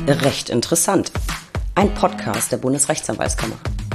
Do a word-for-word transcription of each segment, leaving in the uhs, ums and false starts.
Recht interessant. Ein Podcast der Bundesrechtsanwaltskammer.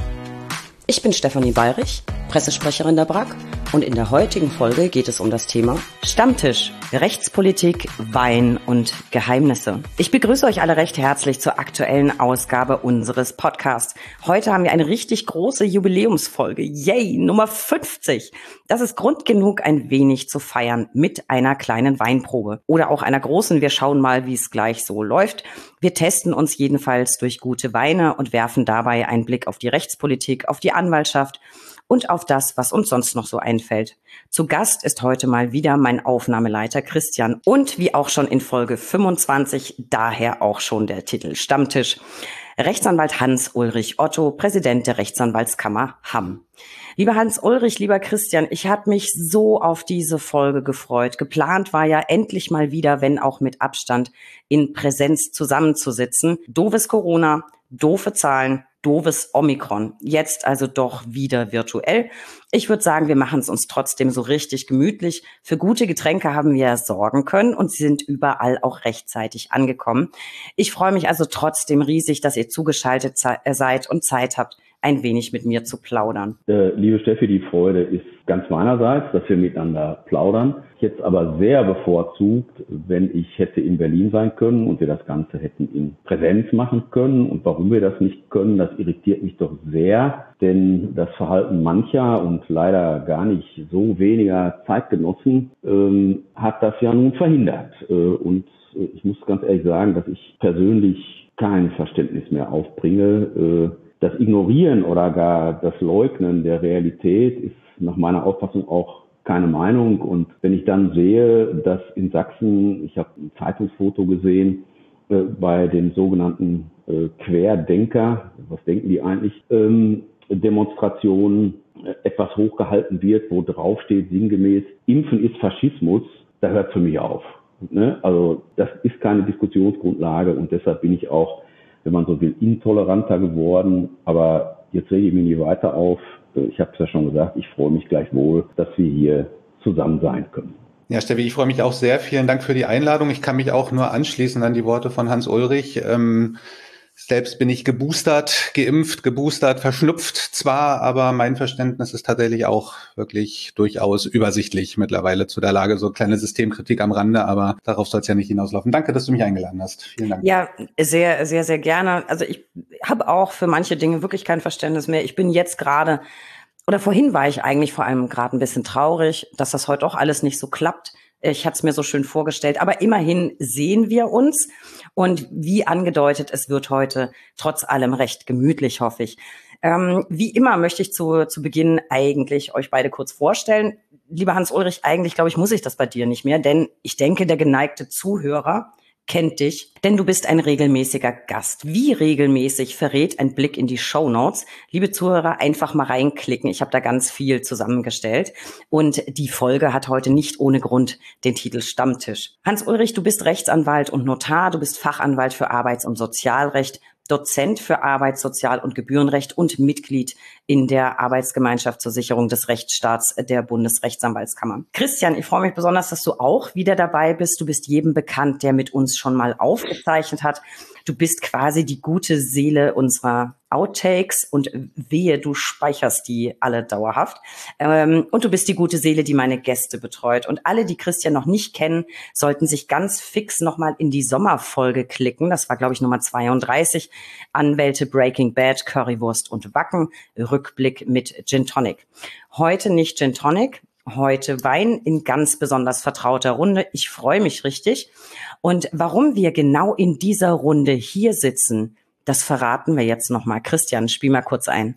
Ich bin Stefanie Bayrich, Pressesprecherin der B R A K, und in der heutigen Folge geht es um das Thema Stammtisch, Rechtspolitik, Wein und Geheimnisse. Ich begrüße euch alle recht herzlich zur aktuellen Ausgabe unseres Podcasts. Heute haben wir eine richtig große Jubiläumsfolge. Yay, Nummer fünfzig. Das ist Grund genug, ein wenig zu feiern mit einer kleinen Weinprobe oder auch einer großen. Wir schauen mal, wie es gleich so läuft. Wir testen uns jedenfalls durch gute Weine und werfen dabei einen Blick auf die Rechtspolitik, auf die Anwaltschaft und auf das, was uns sonst noch so einfällt. Zu Gast ist heute mal wieder mein Aufnahmeleiter Christian und wie auch schon in Folge fünfundzwanzig, daher auch schon der Titel Stammtisch, Rechtsanwalt Hans-Ulrich Otto, Präsident der Rechtsanwaltskammer Hamm. Lieber Hans-Ulrich, lieber Christian, ich habe mich so auf diese Folge gefreut. Geplant war ja endlich mal wieder, wenn auch mit Abstand, in Präsenz zusammenzusitzen. Doofes Corona, doofe Zahlen, doofes Omikron. Jetzt also doch wieder virtuell. Ich würde sagen, wir machen es uns trotzdem so richtig gemütlich. Für gute Getränke haben wir sorgen können und sie sind überall auch rechtzeitig angekommen. Ich freue mich also trotzdem riesig, dass ihr zugeschaltet seid und Zeit habt, ein wenig mit mir zu plaudern. Äh, liebe Steffi, die Freude ist ganz meinerseits, dass wir miteinander plaudern. Ich hätte es aber sehr bevorzugt, wenn ich hätte in Berlin sein können und wir das Ganze hätten in Präsenz machen können. Und warum wir das nicht können, das irritiert mich doch sehr, denn das Verhalten mancher und leider gar nicht so weniger Zeitgenossen ähm, hat das ja nun verhindert. Äh, und äh, ich muss ganz ehrlich sagen, dass ich persönlich kein Verständnis mehr aufbringe. Äh, Das Ignorieren oder gar das Leugnen der Realität ist nach meiner Auffassung auch keine Meinung. Und wenn ich dann sehe, dass in Sachsen, ich habe ein Zeitungsfoto gesehen, äh, bei den sogenannten äh, Querdenker, was denken die eigentlich, ähm, Demonstrationen äh, etwas hochgehalten wird, wo drauf steht sinngemäß, Impfen ist Faschismus, da hört es für mich auf. Ne? Also das ist keine Diskussionsgrundlage und deshalb bin ich auch, wenn man so will, intoleranter geworden. Aber jetzt rege ich mich nie weiter auf. Ich habe es ja schon gesagt, ich freue mich gleichwohl, dass wir hier zusammen sein können. Ja, Steffi, ich freue mich auch sehr. Vielen Dank für die Einladung. Ich kann mich auch nur anschließen an die Worte von Hans-Ulrich. Ähm, selbst bin ich geboostert, geimpft, geboostert, verschnupft zwar, aber mein Verständnis ist tatsächlich auch wirklich durchaus übersichtlich mittlerweile zu der Lage. So kleine Systemkritik am Rande, aber darauf soll es ja nicht hinauslaufen. Danke, dass du mich eingeladen hast. Vielen Dank. Ja, sehr, sehr, sehr gerne. Also ich habe auch für manche Dinge wirklich kein Verständnis mehr. Ich bin jetzt gerade, oder vorhin war ich eigentlich vor allem gerade ein bisschen traurig, dass das heute auch alles nicht so klappt. Ich hatte es mir so schön vorgestellt, aber immerhin sehen wir uns und wie angedeutet, es wird heute trotz allem recht gemütlich, hoffe ich. Ähm, wie immer möchte ich zu, zu Beginn eigentlich euch beide kurz vorstellen. Lieber Hans-Ulrich, eigentlich glaube ich, muss ich das bei dir nicht mehr, denn ich denke, der geneigte Zuhörer kennt dich, denn du bist ein regelmäßiger Gast. Wie regelmäßig verrät ein Blick in die Shownotes? Liebe Zuhörer, einfach mal reinklicken. Ich habe da ganz viel zusammengestellt. Und die Folge hat heute nicht ohne Grund den Titel Stammtisch. Hans-Ulrich, du bist Rechtsanwalt und Notar, du bist Fachanwalt für Arbeits- und Sozialrecht, Dozent für Arbeits-, Sozial- und Gebührenrecht und Mitglied in der Arbeitsgemeinschaft zur Sicherung des Rechtsstaats der Bundesrechtsanwaltskammer. Christian, ich freue mich besonders, dass du auch wieder dabei bist. Du bist jedem bekannt, der mit uns schon mal aufgezeichnet hat. Du bist quasi die gute Seele unserer Outtakes und wehe, du speicherst die alle dauerhaft. Ähm, und du bist die gute Seele, die meine Gäste betreut. Und alle, die Christian noch nicht kennen, sollten sich ganz fix nochmal in die Sommerfolge klicken. Das war, glaube ich, Nummer zweiunddreißig. Anwälte, Breaking Bad, Currywurst und Wacken. Rückblick mit Gin Tonic. Heute nicht Gin Tonic, heute Wein in ganz besonders vertrauter Runde. Ich freue mich richtig. Und warum wir genau in dieser Runde hier sitzen, das verraten wir jetzt nochmal. Christian, spiel mal kurz ein.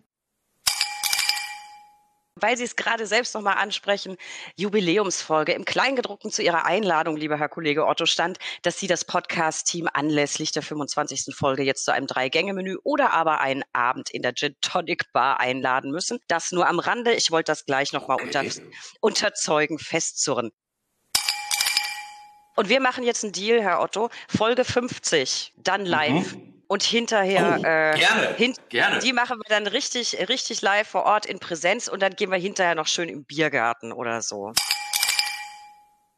Weil Sie es gerade selbst nochmal ansprechen, Jubiläumsfolge. Im Kleingedruckten zu Ihrer Einladung, lieber Herr Kollege Otto, stand, dass Sie das Podcast-Team anlässlich der fünfundzwanzigsten Folge jetzt zu einem Drei-Gänge-Menü oder aber einen Abend in der Gin Tonic Bar einladen müssen. Das nur am Rande. Ich wollte das gleich nochmal unter, unterzeugen, festzurren. Und wir machen jetzt einen Deal, Herr Otto. Folge fünfzig, dann live. Mhm. Und hinterher, oh, äh, gerne, hint- gerne. die machen wir dann richtig, richtig live vor Ort in Präsenz und dann gehen wir hinterher noch schön im Biergarten oder so.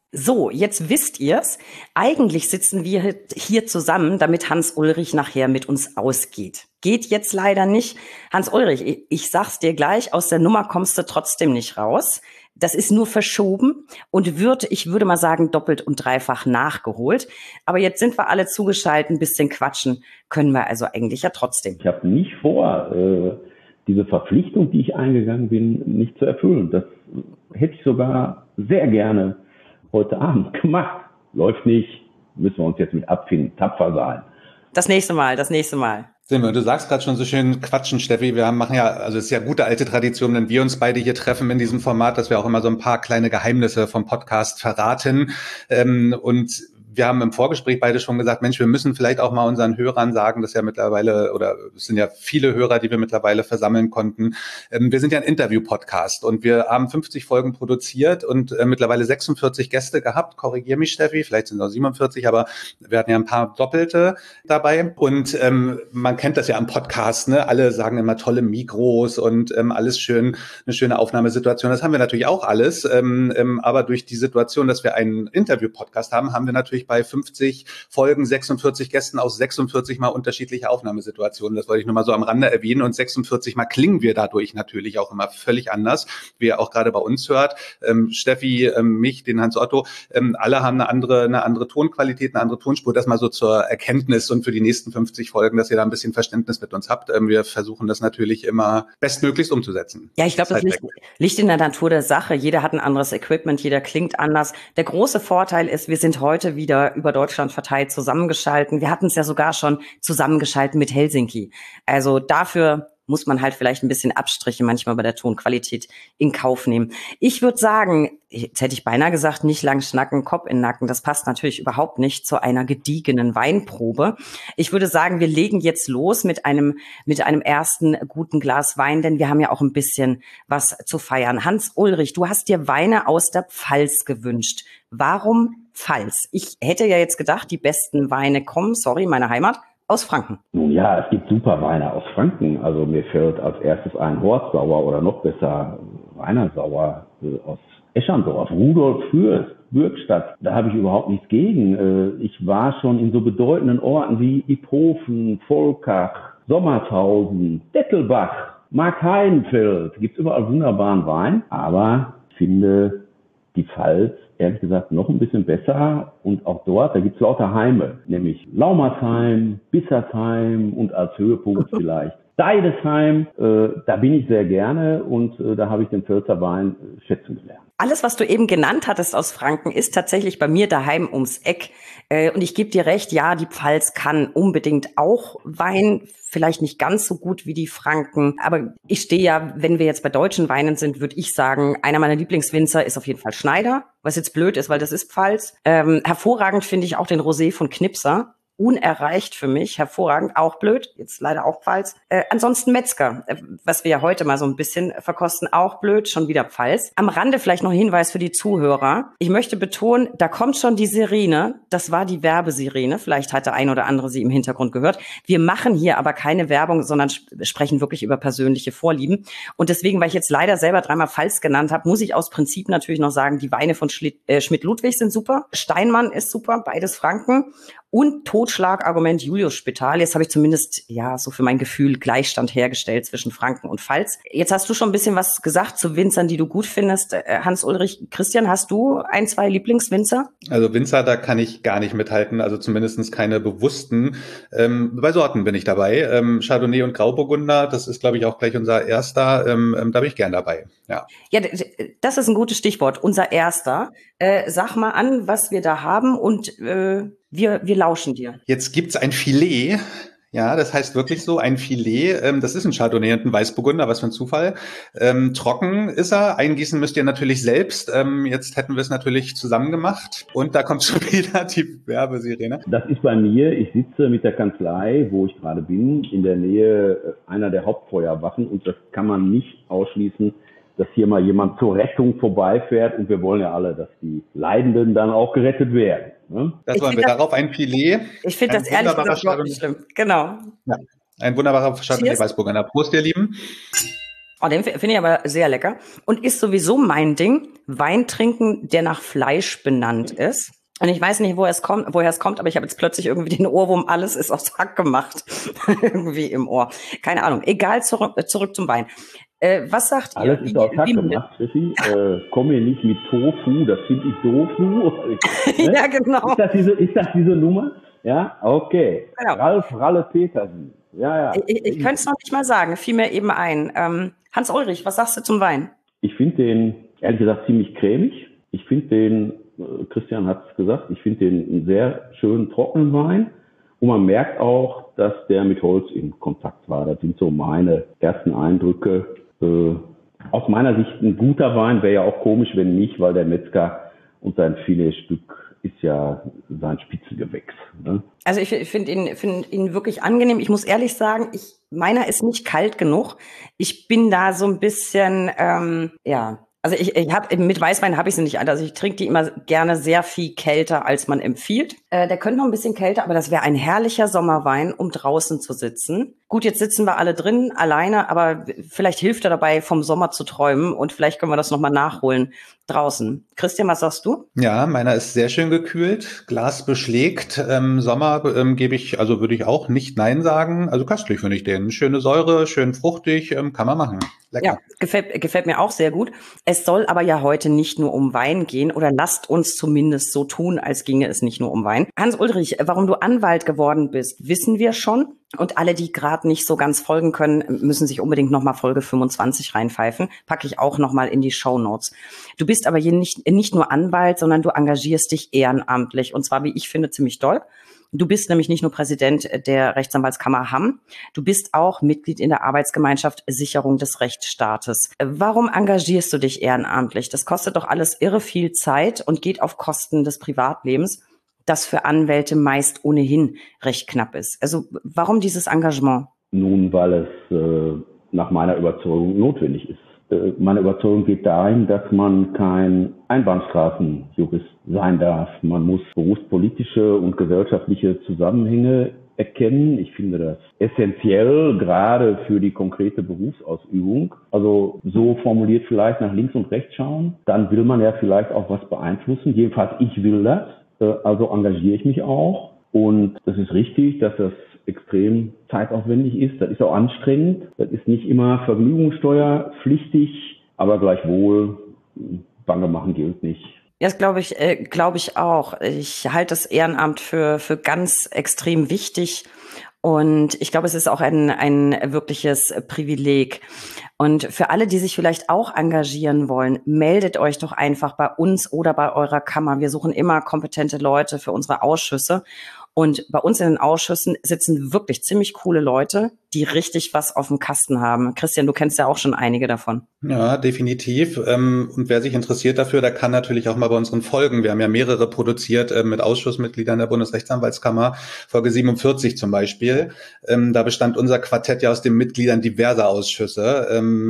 So, jetzt wisst ihr's. Eigentlich sitzen wir hier zusammen, damit Hans-Ulrich nachher mit uns ausgeht. Geht jetzt leider nicht. Hans-Ulrich, ich, ich sag's dir gleich, aus der Nummer kommst du trotzdem nicht raus. Das ist nur verschoben und wird, ich würde mal sagen, doppelt und dreifach nachgeholt. Aber jetzt sind wir alle zugeschaltet, ein bisschen quatschen können wir also eigentlich ja trotzdem. Ich habe nicht vor, äh, diese Verpflichtung, die ich eingegangen bin, nicht zu erfüllen. Das hätte ich sogar sehr gerne heute Abend gemacht. Läuft nicht, müssen wir uns jetzt mit abfinden, tapfer sein. Das nächste Mal, das nächste Mal. Du sagst gerade schon so schön quatschen, Steffi. Wir machen ja, also es ist ja gute alte Tradition, wenn wir uns beide hier treffen in diesem Format, dass wir auch immer so ein paar kleine Geheimnisse vom Podcast verraten. Ähm, und wir haben im Vorgespräch beide schon gesagt, Mensch, wir müssen vielleicht auch mal unseren Hörern sagen, dass ja mittlerweile, oder es sind ja viele Hörer, die wir mittlerweile versammeln konnten. Ähm, wir sind ja ein Interview-Podcast und wir haben fünfzig Folgen produziert und äh, mittlerweile sechsundvierzig Gäste gehabt. Korrigier mich, Steffi, vielleicht sind es auch siebenundvierzig, aber wir hatten ja ein paar Doppelte dabei. Und ähm, man kennt das ja am Podcast, ne? Alle sagen immer tolle Mikros und ähm, alles schön, eine schöne Aufnahmesituation. Das haben wir natürlich auch alles. Ähm, ähm, aber durch die Situation, dass wir einen Interview-Podcast haben, haben wir natürlich bei fünfzig Folgen sechsundvierzig Gästen aus sechsundvierzig mal unterschiedliche Aufnahmesituationen. Das wollte ich nur mal so am Rande erwähnen. Und sechsundvierzig mal klingen wir dadurch natürlich auch immer völlig anders, wie ihr auch gerade bei uns hört. Ähm, Steffi, ähm, mich, den Hans Otto, ähm, alle haben eine andere, eine andere Tonqualität, eine andere Tonspur. Das mal so zur Erkenntnis und für die nächsten fünfzig Folgen, dass ihr da ein bisschen Verständnis mit uns habt. Ähm, wir versuchen das natürlich immer bestmöglichst umzusetzen. Ja, ich glaube, das, das liegt, liegt in der Natur der Sache. Jeder hat ein anderes Equipment, jeder klingt anders. Der große Vorteil ist, wir sind heute wieder über Deutschland verteilt zusammengeschalten. Wir hatten es ja sogar schon zusammengeschalten mit Helsinki. Also dafür muss man halt vielleicht ein bisschen Abstriche manchmal bei der Tonqualität in Kauf nehmen. Ich würde sagen, jetzt hätte ich beinahe gesagt, nicht lang schnacken, Kopf in den Nacken. Das passt natürlich überhaupt nicht zu einer gediegenen Weinprobe. Ich würde sagen, wir legen jetzt los mit einem, mit einem ersten guten Glas Wein, denn wir haben ja auch ein bisschen was zu feiern. Hans-Ulrich, du hast dir Weine aus der Pfalz gewünscht. Warum Pfalz? Ich hätte ja jetzt gedacht, die besten Weine kommen, sorry, meine Heimat, aus Franken. Nun ja, es gibt super Weine aus Franken. Also mir fällt als erstes ein Horstsauer oder noch besser Weinersauer äh, aus Eschandorf, Rudolf Fürst, Bürgstadt. Da habe ich überhaupt nichts gegen. Äh, ich war schon in so bedeutenden Orten wie Iphofen, Volkach, Sommershausen, Dettelbach, Markheidenfeld. Gibt es überall wunderbaren Wein. Aber ich finde die Pfalz ehrlich gesagt noch ein bisschen besser und auch dort, da gibt es lauter Heime, nämlich Laumersheim, Bissersheim und als Höhepunkt vielleicht Deidesheim. Äh, da bin ich sehr gerne und äh, da habe ich den Pfälzer Wein äh, schätzen gelernt. Alles, was du eben genannt hattest aus Franken, ist tatsächlich bei mir daheim ums Eck. Äh, und ich gebe dir recht, ja, die Pfalz kann unbedingt auch Wein, vielleicht nicht ganz so gut wie die Franken. Aber ich stehe ja, wenn wir jetzt bei deutschen Weinen sind, würde ich sagen, einer meiner Lieblingswinzer ist auf jeden Fall Schneider, was jetzt blöd ist, weil das ist Pfalz. Ähm, hervorragend finde ich auch den Rosé von Knipser. Unerreicht für mich, hervorragend, auch blöd, jetzt leider auch Pfalz. Äh, ansonsten Metzger, äh, was wir ja heute mal so ein bisschen verkosten, auch blöd, schon wieder Pfalz. Am Rande vielleicht noch ein Hinweis für die Zuhörer. Ich möchte betonen, da kommt schon die Sirene, das war die Werbesirene, vielleicht hat der ein oder andere sie im Hintergrund gehört. Wir machen hier aber keine Werbung, sondern sp- sprechen wirklich über persönliche Vorlieben. Und deswegen, weil ich jetzt leider selber dreimal Pfalz genannt habe, muss ich aus Prinzip natürlich noch sagen, die Weine von Schli- äh, Schmidt-Ludwig sind super, Steinmann ist super, beides Franken. Und Totschlagargument Julius Spital. Jetzt habe ich zumindest, ja, so für mein Gefühl Gleichstand hergestellt zwischen Franken und Pfalz. Jetzt hast du schon ein bisschen was gesagt zu Winzern, die du gut findest. Hans-Ulrich, Christian, hast du ein, zwei Lieblingswinzer? Also Winzer, da kann ich gar nicht mithalten, also zumindest keine bewussten. Ähm, bei Sorten bin ich dabei. Ähm, Chardonnay und Grauburgunder, das ist, glaube ich, auch gleich unser erster. Ähm, da bin ich gern dabei, ja. Ja, das ist ein gutes Stichwort, unser erster. Äh, sag mal an, was wir da haben und äh, wir, wir lauschen dir. Jetzt gibt's ein Filet. Ja, das heißt wirklich so, ein Filet. Ähm, das ist ein Chardonnay und ein Weißburgunder, was für ein Zufall. Ähm, trocken ist er. Eingießen müsst ihr natürlich selbst. Ähm, jetzt hätten wir es natürlich zusammen gemacht. Und da kommt schon wieder die Werbesirene. Das ist bei mir. Ich sitze mit der Kanzlei, wo ich gerade bin, in der Nähe einer der Hauptfeuerwachen. Und das kann man nicht ausschließen, dass hier mal jemand zur Rettung vorbeifährt. Und wir wollen ja alle, dass die Leidenden dann auch gerettet werden. Ne? Das ich wollen wir. Das, darauf ein Filet. Ich finde das ehrlich gesagt überhaupt nicht schlimm. Genau. Ja, ein wunderbarer Chardonnay Weißburgunder. Prost, ihr Lieben. Oh, den finde ich aber sehr lecker und ist sowieso mein Ding. Wein trinken, der nach Fleisch benannt ist. Und ich weiß nicht, woher es kommt, woher es kommt, aber ich habe jetzt plötzlich irgendwie den Ohrwurm, alles ist aus Hack gemacht. irgendwie im Ohr. Keine Ahnung. Egal, zurück, zurück zum Wein. Äh, was sagt alles ihr? Alles ist aus Hack gemacht, Steffi. Äh, komm hier nicht mit Tofu, das finde ich doof. Ne? Ja, genau. Ist das diese, ist das diese Nummer? Ja, okay. Genau. Ralf Ralle Petersen. Ja, ja. Ich, ich könnte es noch nicht mal sagen, fiel mir eben ein. Ähm, Hans-Ulrich, was sagst du zum Wein? Ich finde den, ehrlich gesagt, ziemlich cremig. Ich finde den, Christian hat es gesagt, ich finde den einen sehr schönen trockenen Wein. Und man merkt auch, dass der mit Holz in Kontakt war. Das sind so meine ersten Eindrücke. Äh, aus meiner Sicht ein guter Wein, wäre ja auch komisch, wenn nicht, weil der Metzger und sein Filetstück ist ja sein Spitzengewächs. Ne? Also ich finde ihn, find ihn wirklich angenehm. Ich muss ehrlich sagen, ich, meiner ist nicht kalt genug. Ich bin da so ein bisschen, ähm, ja... Also ich, ich habe mit Weißwein habe ich sie nicht an. Also ich trinke die immer gerne sehr viel kälter, als man empfiehlt. Äh, der könnte noch ein bisschen kälter, aber das wäre ein herrlicher Sommerwein, um draußen zu sitzen. Gut, jetzt sitzen wir alle drin, alleine, aber vielleicht hilft er dabei, vom Sommer zu träumen und vielleicht können wir das nochmal nachholen draußen. Christian, was sagst du? Ja, meiner ist sehr schön gekühlt, Glas beschlägt. Ähm, Sommer ähm, gebe ich, also würde ich auch nicht Nein sagen. Also köstlich finde ich den. Schöne Säure, schön fruchtig, ähm, kann man machen. Lecker. Ja, gefällt, gefällt mir auch sehr gut. Es soll aber ja heute nicht nur um Wein gehen oder lasst uns zumindest so tun, als ginge es nicht nur um Wein. Hans-Ulrich, warum du Anwalt geworden bist, wissen wir schon. Und alle, die gerade nicht so ganz folgen können, müssen sich unbedingt nochmal Folge fünfundzwanzig reinpfeifen. Packe ich auch nochmal in die Shownotes. Du bist aber hier nicht, nicht nur Anwalt, sondern du engagierst dich ehrenamtlich. Und zwar, wie ich finde, ziemlich doll. Du bist nämlich nicht nur Präsident der Rechtsanwaltskammer Hamm, du bist auch Mitglied in der Arbeitsgemeinschaft Sicherung des Rechtsstaates. Warum engagierst du dich ehrenamtlich? Das kostet doch alles irre viel Zeit und geht auf Kosten des Privatlebens, das für Anwälte meist ohnehin recht knapp ist. Also warum dieses Engagement? Nun, weil es äh, nach meiner Überzeugung notwendig ist. Äh, meine Überzeugung geht dahin, dass man kein Einbahnstraßenjurist sein darf. Man muss berufspolitische und gesellschaftliche Zusammenhänge erkennen. Ich finde das essentiell, gerade für die konkrete Berufsausübung. Also so formuliert vielleicht nach links und rechts schauen. Dann will man ja vielleicht auch was beeinflussen. Jedenfalls ich will das. Also engagiere ich mich auch. Und das ist richtig, dass das extrem zeitaufwendig ist. Das ist auch anstrengend. Das ist nicht immer vergnügungssteuerpflichtig, aber gleichwohl, Bange machen gilt nicht. Ja, das glaube ich, äh, glaube ich auch. Ich halte das Ehrenamt für, für ganz extrem wichtig. Und ich glaube, es ist auch ein, ein wirkliches Privileg. Und für alle, die sich vielleicht auch engagieren wollen, meldet euch doch einfach bei uns oder bei eurer Kammer. Wir suchen immer kompetente Leute für unsere Ausschüsse. Und bei uns in den Ausschüssen sitzen wirklich ziemlich coole Leute, die richtig was auf dem Kasten haben. Christian, du kennst ja auch schon einige davon. Ja, definitiv. Und wer sich interessiert dafür, der kann natürlich auch mal bei unseren Folgen, wir haben ja mehrere produziert mit Ausschussmitgliedern der Bundesrechtsanwaltskammer, Folge siebenundvierzig zum Beispiel. Da bestand unser Quartett ja aus den Mitgliedern diverser Ausschüsse.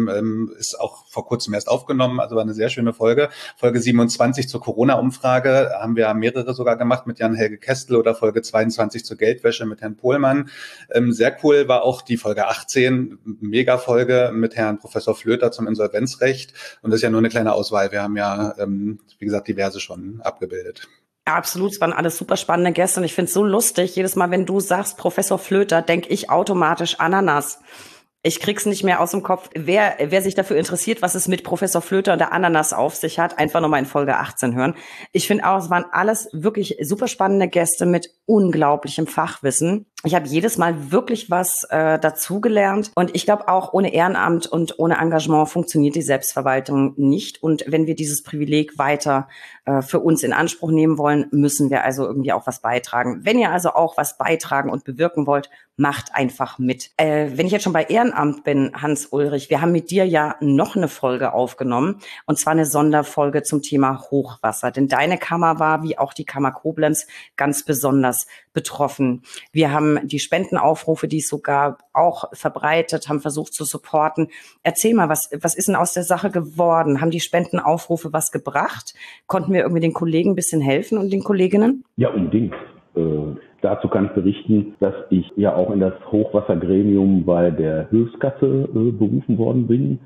Ist auch vor kurzem erst aufgenommen, also war eine sehr schöne Folge. Folge siebenundzwanzig zur Corona-Umfrage haben wir mehrere sogar gemacht mit Jan-Helge Kestel oder Folge zweiundzwanzig zur Geldwäsche mit Herrn Pohlmann. Sehr cool war auch die Folge achtzehn, Mega-Folge mit Herrn Professor Flöter zum Insolvenzrecht. Und das ist ja nur eine kleine Auswahl. Wir haben ja, wie gesagt, diverse schon abgebildet. Absolut, es waren alles super spannende Gäste und ich finde es so lustig. Jedes Mal, wenn du sagst Professor Flöter, denke ich automatisch Ananas. Ich krieg's nicht mehr aus dem Kopf. Wer, wer sich dafür interessiert, was es mit Professor Flöter und der Ananas auf sich hat, einfach nochmal in Folge achtzehn hören. Ich finde auch, es waren alles wirklich super spannende Gäste mit unglaublichem Fachwissen. Ich habe jedes Mal wirklich was äh, dazugelernt und ich glaube auch, ohne Ehrenamt und ohne Engagement funktioniert die Selbstverwaltung nicht. Und wenn wir dieses Privileg weiter äh, für uns in Anspruch nehmen wollen, müssen wir also irgendwie auch was beitragen. Wenn ihr also auch was beitragen und bewirken wollt, macht einfach mit. Äh, wenn ich jetzt schon bei Ehrenamt bin, Hans-Ulrich, wir haben mit dir ja noch eine Folge aufgenommen und zwar eine Sonderfolge zum Thema Hochwasser. Denn deine Kammer war, wie auch die Kammer Koblenz, ganz besonders betroffen. Wir haben die Spendenaufrufe, die es so gab, auch verbreitet, haben versucht zu supporten. Erzähl mal, was, was ist denn aus der Sache geworden? Haben die Spendenaufrufe was gebracht? Konnten wir irgendwie den Kollegen ein bisschen helfen und den Kolleginnen? Ja, unbedingt. Äh, dazu kann ich berichten, dass ich ja auch in das Hochwassergremium bei der Hilfskasse äh, berufen worden bin.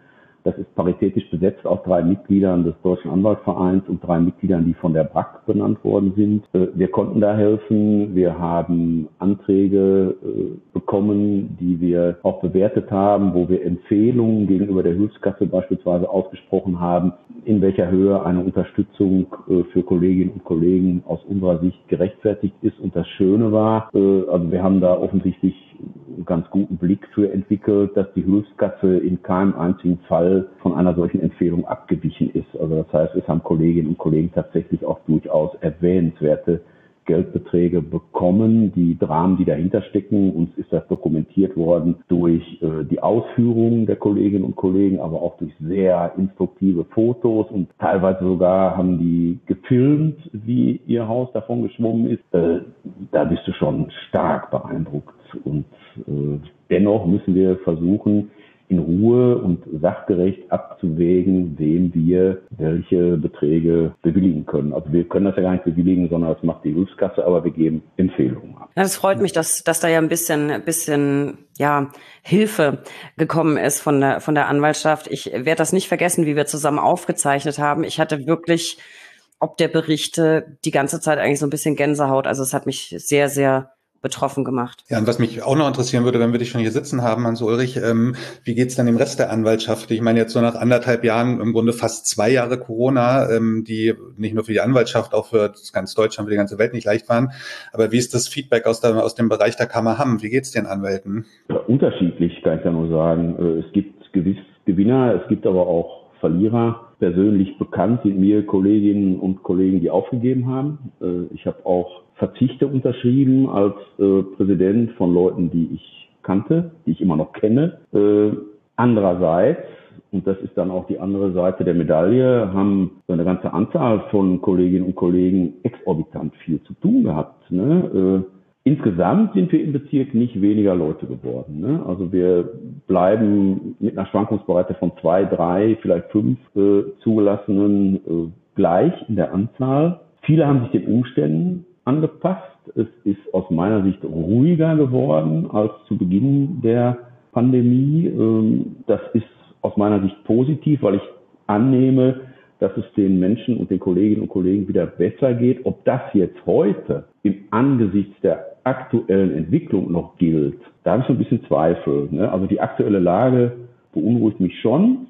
Das ist paritätisch besetzt aus drei Mitgliedern des Deutschen Anwaltsvereins und drei Mitgliedern, die von der B R A K benannt worden sind. Wir konnten da helfen. Wir haben Anträge bekommen, die wir auch bewertet haben, wo wir Empfehlungen gegenüber der Hilfskasse beispielsweise ausgesprochen haben, in welcher Höhe eine Unterstützung für Kolleginnen und Kollegen aus unserer Sicht gerechtfertigt ist. Und das Schöne war, also wir haben da offensichtlich einen ganz guten Blick für entwickelt, dass die Hilfskasse in keinem einzigen Fall von einer solchen Empfehlung abgewichen ist. Also das heißt, es haben Kolleginnen und Kollegen tatsächlich auch durchaus erwähnenswerte Geldbeträge bekommen. Die Dramen, die dahinter stecken, uns ist das dokumentiert worden durch äh, die Ausführungen der Kolleginnen und Kollegen, aber auch durch sehr instruktive Fotos und teilweise sogar haben die gefilmt, wie ihr Haus davon geschwommen ist. Äh, da bist du schon stark beeindruckt und äh, dennoch müssen wir versuchen, in Ruhe und sachgerecht abzuwägen, wem wir welche Beträge bewilligen können. Also wir können das ja gar nicht bewilligen, sondern das macht die Hilfskasse, aber wir geben Empfehlungen ab. Ja, das freut mich, dass, dass da ja ein bisschen, ein bisschen, ja, Hilfe gekommen ist von der, von der Anwaltschaft. Ich werde das nicht vergessen, wie wir zusammen aufgezeichnet haben. Ich hatte wirklich, ob der Berichte, die ganze Zeit eigentlich so ein bisschen Gänsehaut. Also es hat mich sehr, sehr betroffen gemacht. Ja, und was mich auch noch interessieren würde, wenn wir dich schon hier sitzen haben, Hans-Ulrich, ähm, wie geht's dann dem Rest der Anwaltschaft? Ich meine jetzt so nach anderthalb Jahren, im Grunde fast zwei Jahre Corona, ähm, die nicht nur für die Anwaltschaft, auch für ganz Deutschland, für die ganze Welt nicht leicht waren. Aber wie ist das Feedback aus, der, aus dem Bereich der Kammer Hamm? Wie geht's den Anwälten? Ja, unterschiedlich, kann ich ja nur sagen. Es gibt gewiss Gewinner, es gibt aber auch Verlierer. Persönlich bekannt sind mir Kolleginnen und Kollegen, die aufgegeben haben. Ich habe auch Verzichte unterschrieben als äh, Präsident von Leuten, die ich kannte, die ich immer noch kenne. Äh, andererseits, und das ist dann auch die andere Seite der Medaille, haben eine ganze Anzahl von Kolleginnen und Kollegen exorbitant viel zu tun gehabt. Ne? Äh, insgesamt sind wir im Bezirk nicht weniger Leute geworden. Ne? Also wir bleiben mit einer Schwankungsbreite von zwei, drei, vielleicht fünf äh, zugelassenen äh, gleich in der Anzahl. Viele haben sich den Umständen angepasst. Es ist aus meiner Sicht ruhiger geworden als zu Beginn der Pandemie. Das ist aus meiner Sicht positiv, weil ich annehme, dass es den Menschen und den Kolleginnen und Kollegen wieder besser geht. Ob das jetzt heute im Angesichts der aktuellen Entwicklung noch gilt, da habe ich so ein bisschen Zweifel. Also die aktuelle Lage beunruhigt mich schon.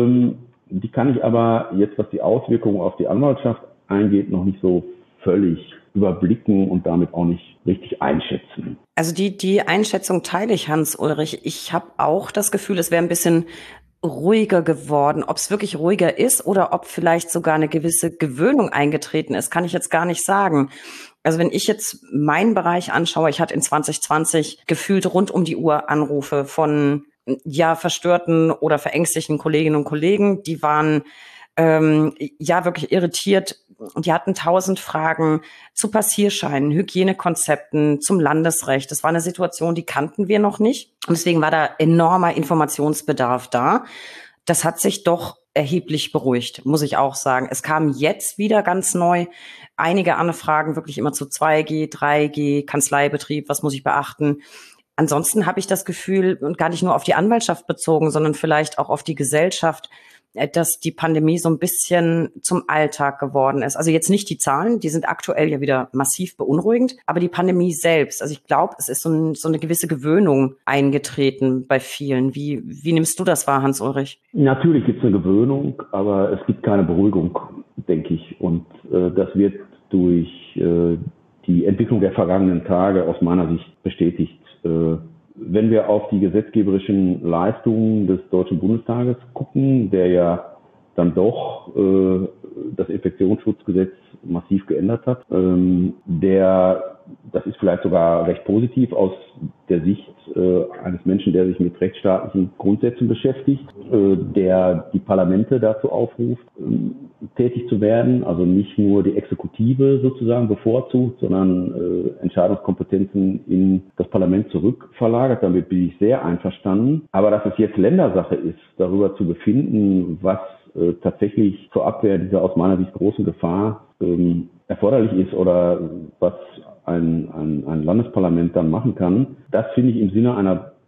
Die kann ich aber jetzt, was die Auswirkungen auf die Anwaltschaft eingeht, noch nicht so völlig überblicken und damit auch nicht richtig einschätzen. Also die die Einschätzung teile ich, Hans-Ulrich. Ich habe auch das Gefühl, es wäre ein bisschen ruhiger geworden. Ob es wirklich ruhiger ist oder ob vielleicht sogar eine gewisse Gewöhnung eingetreten ist, kann ich jetzt gar nicht sagen. Also wenn ich jetzt meinen Bereich anschaue, ich hatte in zwanzig zwanzig gefühlt rund um die Uhr Anrufe von ja verstörten oder verängstigten Kolleginnen und Kollegen, die waren ähm, ja wirklich irritiert. Die hatten tausend Fragen zu Passierscheinen, Hygienekonzepten, zum Landesrecht. Das war eine Situation, die kannten wir noch nicht. Und deswegen war da enormer Informationsbedarf da. Das hat sich doch erheblich beruhigt, muss ich auch sagen. Es kamen jetzt wieder ganz neu einige Anfragen, wirklich immer zu zwei G, drei G, Kanzleibetrieb, was muss ich beachten? Ansonsten habe ich das Gefühl, und gar nicht nur auf die Anwaltschaft bezogen, sondern vielleicht auch auf die Gesellschaft, dass die Pandemie so ein bisschen zum Alltag geworden ist. Also jetzt nicht die Zahlen, die sind aktuell ja wieder massiv beunruhigend, aber die Pandemie selbst. Also ich glaube, es ist so, ein, so eine gewisse Gewöhnung eingetreten bei vielen. Wie, wie nimmst du das wahr, Hans-Ulrich? Natürlich gibt es eine Gewöhnung, aber es gibt keine Beruhigung, denke ich. Und äh, das wird durch äh, die Entwicklung der vergangenen Tage aus meiner Sicht bestätigt. Äh, Wenn wir auf die gesetzgeberischen Leistungen des Deutschen Bundestages gucken, der ja dann doch äh, das Infektionsschutzgesetz massiv geändert hat, ähm, der, das ist vielleicht sogar recht positiv aus der Sicht äh, eines Menschen, der sich mit rechtsstaatlichen Grundsätzen beschäftigt, äh, der die Parlamente dazu aufruft, äh, tätig zu werden, also nicht nur die Exekutive sozusagen bevorzugt, sondern äh, Entscheidungskompetenzen in das Parlament zurückverlagert. Damit bin ich sehr einverstanden. Aber dass es jetzt Ländersache ist, darüber zu befinden, was äh, tatsächlich zur Abwehr dieser aus meiner Sicht großen Gefahr ähm, erforderlich ist oder was ein, ein, ein Landesparlament dann machen kann, das finde ich im Sinne einer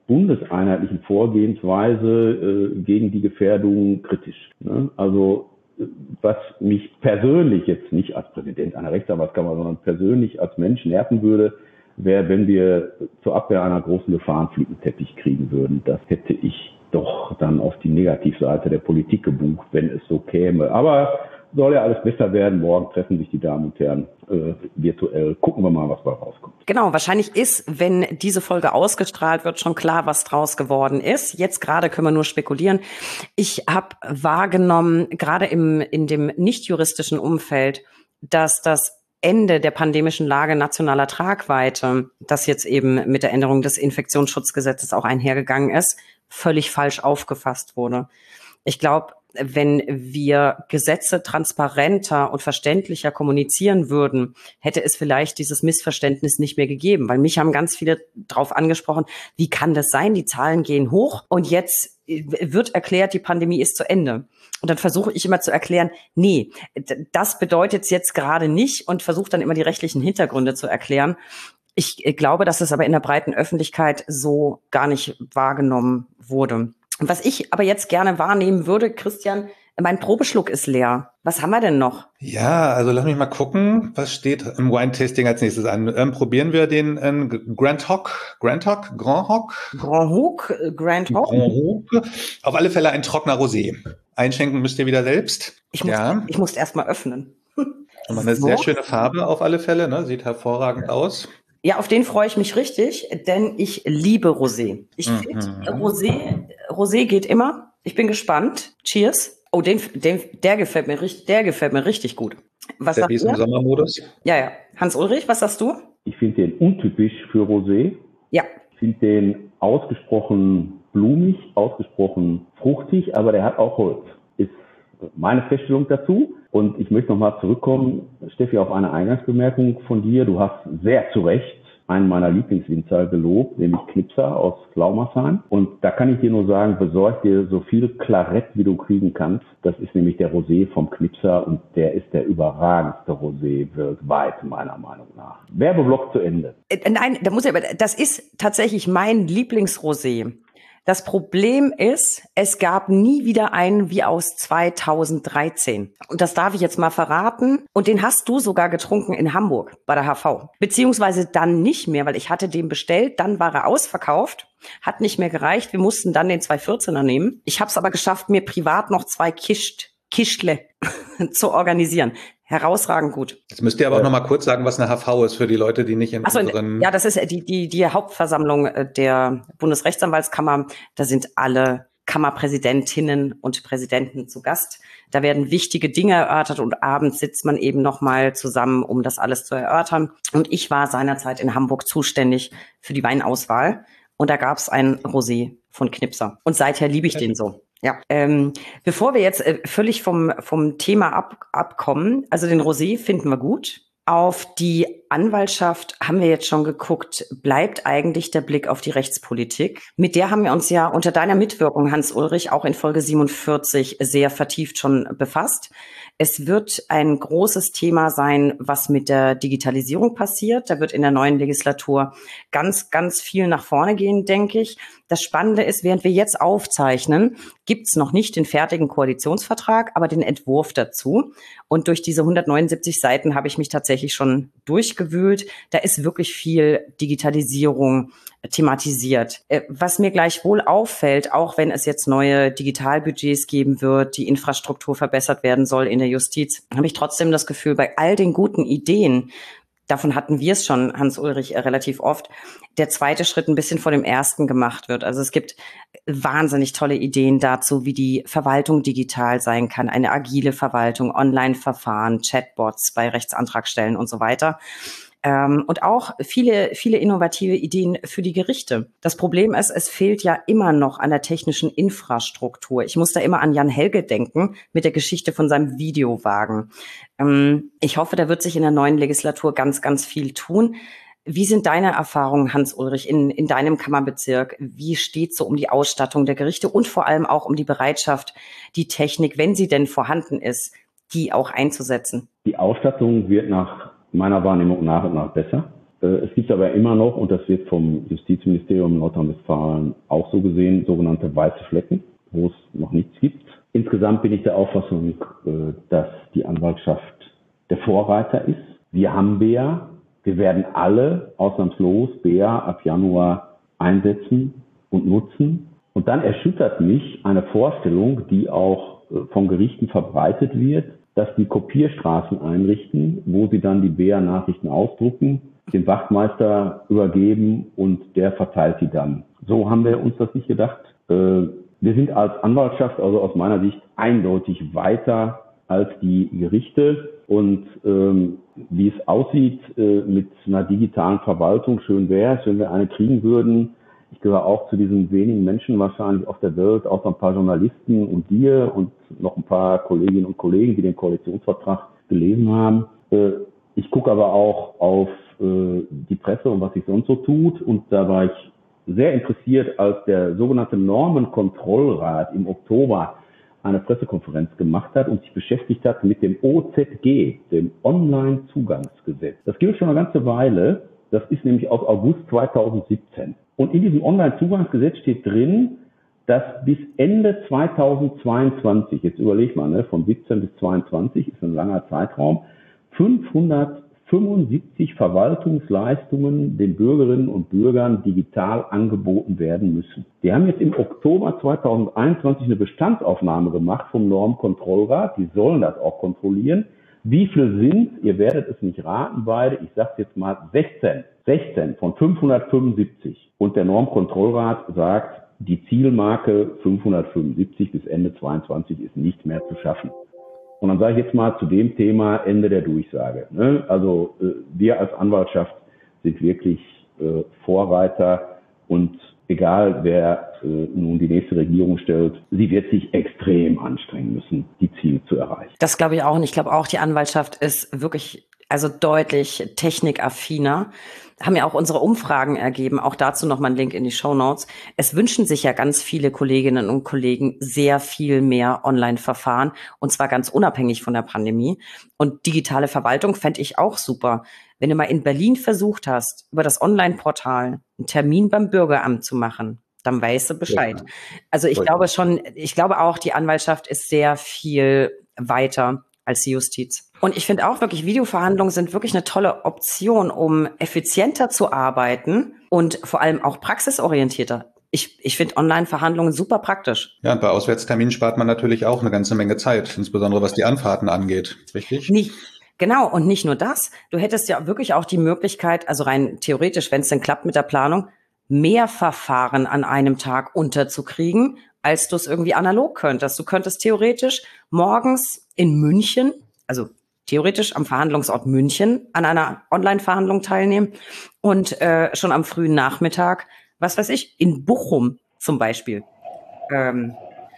bundeseinheitlichen Vorgehensweise äh, gegen die Gefährdung kritisch. Ne? Also was mich persönlich jetzt nicht als Präsident einer Rechtsanwaltskammer, sondern persönlich als Mensch nerven würde, wäre, wenn wir zur Abwehr einer großen Gefahr einen Flickenteppich kriegen würden. Das hätte ich doch dann auf die Negativseite der Politik gebucht, wenn es so käme. Aber soll ja alles besser werden. Morgen treffen sich die Damen und Herren äh, virtuell. Gucken wir mal, was da rauskommt. Genau, wahrscheinlich ist, wenn diese Folge ausgestrahlt wird, schon klar, was draus geworden ist. Jetzt gerade können wir nur spekulieren. Ich habe wahrgenommen, gerade im in dem nicht-juristischen Umfeld, dass das Ende der pandemischen Lage nationaler Tragweite, das jetzt eben mit der Änderung des Infektionsschutzgesetzes auch einhergegangen ist, völlig falsch aufgefasst wurde. Ich glaube, wenn wir Gesetze transparenter und verständlicher kommunizieren würden, hätte es vielleicht dieses Missverständnis nicht mehr gegeben. Weil mich haben ganz viele drauf angesprochen, wie kann das sein? Die Zahlen gehen hoch und jetzt wird erklärt, die Pandemie ist zu Ende. Und dann versuche ich immer zu erklären, nee, das bedeutet es jetzt gerade nicht und versuche dann immer die rechtlichen Hintergründe zu erklären. Ich glaube, dass es aber in der breiten Öffentlichkeit so gar nicht wahrgenommen wurde. Was ich aber jetzt gerne wahrnehmen würde, Christian, mein Probeschluck ist leer. Was haben wir denn noch? Ja, also lass mich mal gucken, was steht im Wine-Tasting als nächstes an. Ähm, probieren wir den äh, Grand Hock, Grand Hock, Grand Hock? Grand Hock, Grand Hock. Grand Hock. Auf alle Fälle ein trockener Rosé. Einschenken müsst ihr wieder selbst. Ich muss, ja. ich muss erst mal öffnen. Und eine so. Sehr schöne Farbe auf alle Fälle, ne? Sieht hervorragend aus. Ja, auf den freue ich mich richtig, denn ich liebe Rosé. Ich mhm. finde, Rosé, Rosé geht immer. Ich bin gespannt. Cheers. Oh, den, den, der gefällt mir richtig, der gefällt mir richtig gut. Was sagst du? Ist im Sommermodus? Ja, ja. Hans-Ulrich, was sagst du? Ich finde den untypisch für Rosé. Ja. Ich finde den ausgesprochen blumig, ausgesprochen fruchtig, aber der hat auch Holz. Ist meine Feststellung dazu. Und ich möchte nochmal zurückkommen, Steffi, auf eine Eingangsbemerkung von dir. Du hast sehr zu Recht einen meiner Lieblingswinzer gelobt, nämlich Knipser aus Flaumersheim. Und da kann ich dir nur sagen, besorg dir so viel Klarett, wie du kriegen kannst. Das ist nämlich der Rosé vom Knipser und der ist der überragendste Rosé weltweit, meiner Meinung nach. Werbeblock zu Ende. Äh, nein, da muss ich aber, das ist tatsächlich mein Lieblingsrosé. Das Problem ist, es gab nie wieder einen wie aus zweitausenddreizehn. Und das darf ich jetzt mal verraten. Und den hast du sogar getrunken in Hamburg bei der H V. Beziehungsweise dann nicht mehr, weil ich hatte den bestellt, dann war er ausverkauft, hat nicht mehr gereicht. Wir mussten dann den zweihundertvierzehner nehmen. Ich habe es aber geschafft, mir privat noch zwei Kischt, Kischtle zu organisieren. Herausragend gut. Jetzt müsst ihr aber auch noch mal kurz sagen, was eine H V ist für die Leute, die nicht in Ach so, unseren... Ja, das ist die, die, die Hauptversammlung der Bundesrechtsanwaltskammer. Da sind alle Kammerpräsidentinnen und Präsidenten zu Gast. Da werden wichtige Dinge erörtert und abends sitzt man eben noch mal zusammen, um das alles zu erörtern. Und ich war seinerzeit in Hamburg zuständig für die Weinauswahl. Und da gab es ein Rosé von Knipser. Und seither liebe ich den so. Ja, ähm, bevor wir jetzt äh, völlig vom vom Thema ab, abkommen, also den Rosé finden wir gut. Auf die Anwaltschaft haben wir jetzt schon geguckt, bleibt eigentlich der Blick auf die Rechtspolitik. Mit der haben wir uns ja unter deiner Mitwirkung, Hans-Ulrich, auch in Folge siebenundvierzig sehr vertieft schon befasst. Es wird ein großes Thema sein, was mit der Digitalisierung passiert. Da wird in der neuen Legislatur ganz, ganz viel nach vorne gehen, denke ich. Das Spannende ist, während wir jetzt aufzeichnen, gibt's noch nicht den fertigen Koalitionsvertrag, aber den Entwurf dazu. Und durch diese hundertneunundsiebzig Seiten habe ich mich tatsächlich schon durchgewühlt. Da ist wirklich viel Digitalisierung thematisiert. Was mir gleichwohl auffällt, auch wenn es jetzt neue Digitalbudgets geben wird, die Infrastruktur verbessert werden soll in der Justiz, habe ich trotzdem das Gefühl, bei all den guten Ideen, davon hatten wir es schon, Hans-Ulrich, relativ oft, der zweite Schritt ein bisschen vor dem ersten gemacht wird. Also es gibt wahnsinnig tolle Ideen dazu, wie die Verwaltung digital sein kann, eine agile Verwaltung, Online-Verfahren, Chatbots bei Rechtsantragstellen und so weiter. Ähm, und auch viele, viele innovative Ideen für die Gerichte. Das Problem ist, es fehlt ja immer noch an der technischen Infrastruktur. Ich muss da immer an Jan Helge denken mit der Geschichte von seinem Videowagen. Ähm, ich hoffe, da wird sich in der neuen Legislatur ganz, ganz viel tun. Wie sind deine Erfahrungen, Hans-Ulrich, in, in deinem Kammerbezirk? Wie steht so um die Ausstattung der Gerichte und vor allem auch um die Bereitschaft, die Technik, wenn sie denn vorhanden ist, die auch einzusetzen? Die Ausstattung wird nach meiner Wahrnehmung nach und nach besser. Es gibt aber immer noch, und das wird vom Justizministerium Nordrhein-Westfalen auch so gesehen, sogenannte weiße Flecken, wo es noch nichts gibt. Insgesamt bin ich der Auffassung, dass die Anwaltschaft der Vorreiter ist. Wir haben B E A. Wir werden alle ausnahmslos B E A ab Januar einsetzen und nutzen. Und dann erschüttert mich eine Vorstellung, die auch von Gerichten verbreitet wird, dass die Kopierstraßen einrichten, wo sie dann die B E A-Nachrichten ausdrucken, dem Wachtmeister übergeben und der verteilt sie dann. So haben wir uns das nicht gedacht. Wir sind als Anwaltschaft, also aus meiner Sicht, eindeutig weiter als die Gerichte. Und ähm, wie es aussieht äh, mit einer digitalen Verwaltung, schön wäre es, wenn wir eine kriegen würden. Ich gehöre auch zu diesen wenigen Menschen wahrscheinlich auf der Welt, außer ein paar Journalisten und dir und noch ein paar Kolleginnen und Kollegen, die den Koalitionsvertrag gelesen haben. Äh, ich gucke aber auch auf äh, die Presse und was sich sonst so tut. Und da war ich sehr interessiert, als der sogenannte Normenkontrollrat im Oktober eine Pressekonferenz gemacht hat und sich beschäftigt hat mit dem O Z G, dem Online-Zugangsgesetz. Das gilt schon eine ganze Weile. Das ist nämlich aus August zweitausendsiebzehn. Und in diesem Online-Zugangsgesetz steht drin, dass bis Ende zweitausendzweiundzwanzig, jetzt überleg mal, ne, von siebzehn bis zweiundzwanzig ist ein langer Zeitraum, fünfhundertfünfundsiebzig Verwaltungsleistungen den Bürgerinnen und Bürgern digital angeboten werden müssen. Die haben jetzt im Oktober zweitausendeinundzwanzig eine Bestandsaufnahme gemacht vom Normkontrollrat. Die sollen das auch kontrollieren. Wie viel sind, ihr werdet es nicht raten beide, ich sage jetzt mal sechzehn. sechzehn von fünfhundertfünfundsiebzig. Und der Normkontrollrat sagt, die Zielmarke fünfhundertfünfundsiebzig bis Ende zweiundzwanzig ist nicht mehr zu schaffen. Und dann sage ich jetzt mal zu dem Thema Ende der Durchsage. Ne? Also äh, wir als Anwaltschaft sind wirklich äh, Vorreiter und egal wer äh, nun die nächste Regierung stellt, sie wird sich extrem anstrengen müssen, die Ziele zu erreichen. Das glaube ich auch und ich glaube auch, die Anwaltschaft ist wirklich also deutlich technikaffiner. Haben ja auch unsere Umfragen ergeben, auch dazu nochmal ein Link in die Shownotes. Es wünschen sich ja ganz viele Kolleginnen und Kollegen sehr viel mehr Online-Verfahren und zwar ganz unabhängig von der Pandemie. Und digitale Verwaltung fände ich auch super. Wenn du mal in Berlin versucht hast, über das Online-Portal einen Termin beim Bürgeramt zu machen, dann weißt du Bescheid. Ja. Also ich ja. glaube schon, ich glaube auch, die Anwaltschaft ist sehr viel weiter als die Justiz. Und ich finde auch wirklich, Videoverhandlungen sind wirklich eine tolle Option, um effizienter zu arbeiten und vor allem auch praxisorientierter. Ich, ich finde Online-Verhandlungen super praktisch. Ja, und bei Auswärtsterminen spart man natürlich auch eine ganze Menge Zeit, insbesondere was die Anfahrten angeht, richtig? Nicht, genau, und nicht nur das. Du hättest ja wirklich auch die Möglichkeit, also rein theoretisch, wenn es denn klappt mit der Planung, mehr Verfahren an einem Tag unterzukriegen, als du es irgendwie analog könntest. Du könntest theoretisch morgens in München, also theoretisch am Verhandlungsort München, an einer Online-Verhandlung teilnehmen und äh, schon am frühen Nachmittag, was weiß ich, in Bochum zum Beispiel. Ähm,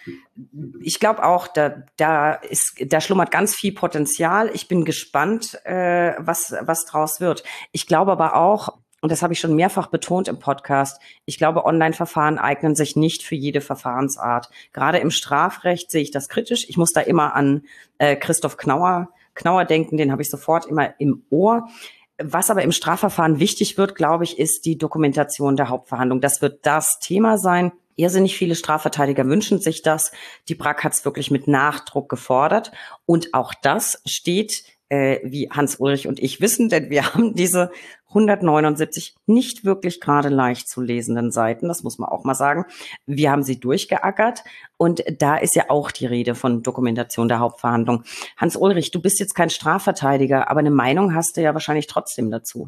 ich glaube auch, da, da ist, da schlummert ganz viel Potenzial. Ich bin gespannt, äh, was, was draus wird. Ich glaube aber auch, und das habe ich schon mehrfach betont im Podcast, ich glaube, Online-Verfahren eignen sich nicht für jede Verfahrensart. Gerade im Strafrecht sehe ich das kritisch. Ich muss da immer an äh, Christoph Knauer, Knauer denken, den habe ich sofort immer im Ohr. Was aber im Strafverfahren wichtig wird, glaube ich, ist die Dokumentation der Hauptverhandlung. Das wird das Thema sein. Irrsinnig viele Strafverteidiger wünschen sich das. Die B R A K hat es wirklich mit Nachdruck gefordert. Und auch das steht, äh, wie Hans-Ulrich und ich wissen, denn wir haben diese hundertneunundsiebzig nicht wirklich gerade leicht zu lesenden Seiten, das muss man auch mal sagen. Wir haben sie durchgeackert und da ist ja auch die Rede von Dokumentation der Hauptverhandlung. Hans-Ulrich, du bist jetzt kein Strafverteidiger, aber eine Meinung hast du ja wahrscheinlich trotzdem dazu.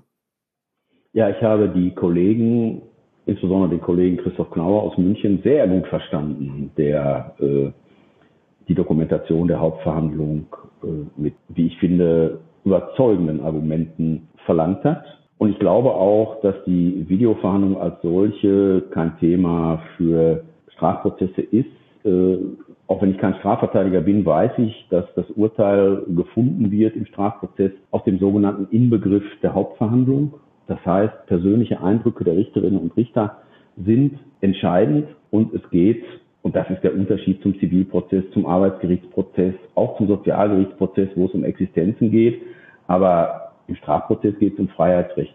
Ja, ich habe die Kollegen, insbesondere den Kollegen Christoph Knauer aus München, sehr gut verstanden, der äh, die Dokumentation der Hauptverhandlung äh, mit, wie ich finde, überzeugenden Argumenten verlangt hat. Und ich glaube auch, dass die Videoverhandlung als solche kein Thema für Strafprozesse ist. Äh, auch wenn ich kein Strafverteidiger bin, weiß ich, dass das Urteil gefunden wird im Strafprozess aus dem sogenannten Inbegriff der Hauptverhandlung. Das heißt, persönliche Eindrücke der Richterinnen und Richter sind entscheidend und es geht, und das ist der Unterschied zum Zivilprozess, zum Arbeitsgerichtsprozess, auch zum Sozialgerichtsprozess, wo es um Existenzen geht, aber im Strafprozess geht es um Freiheitsrechte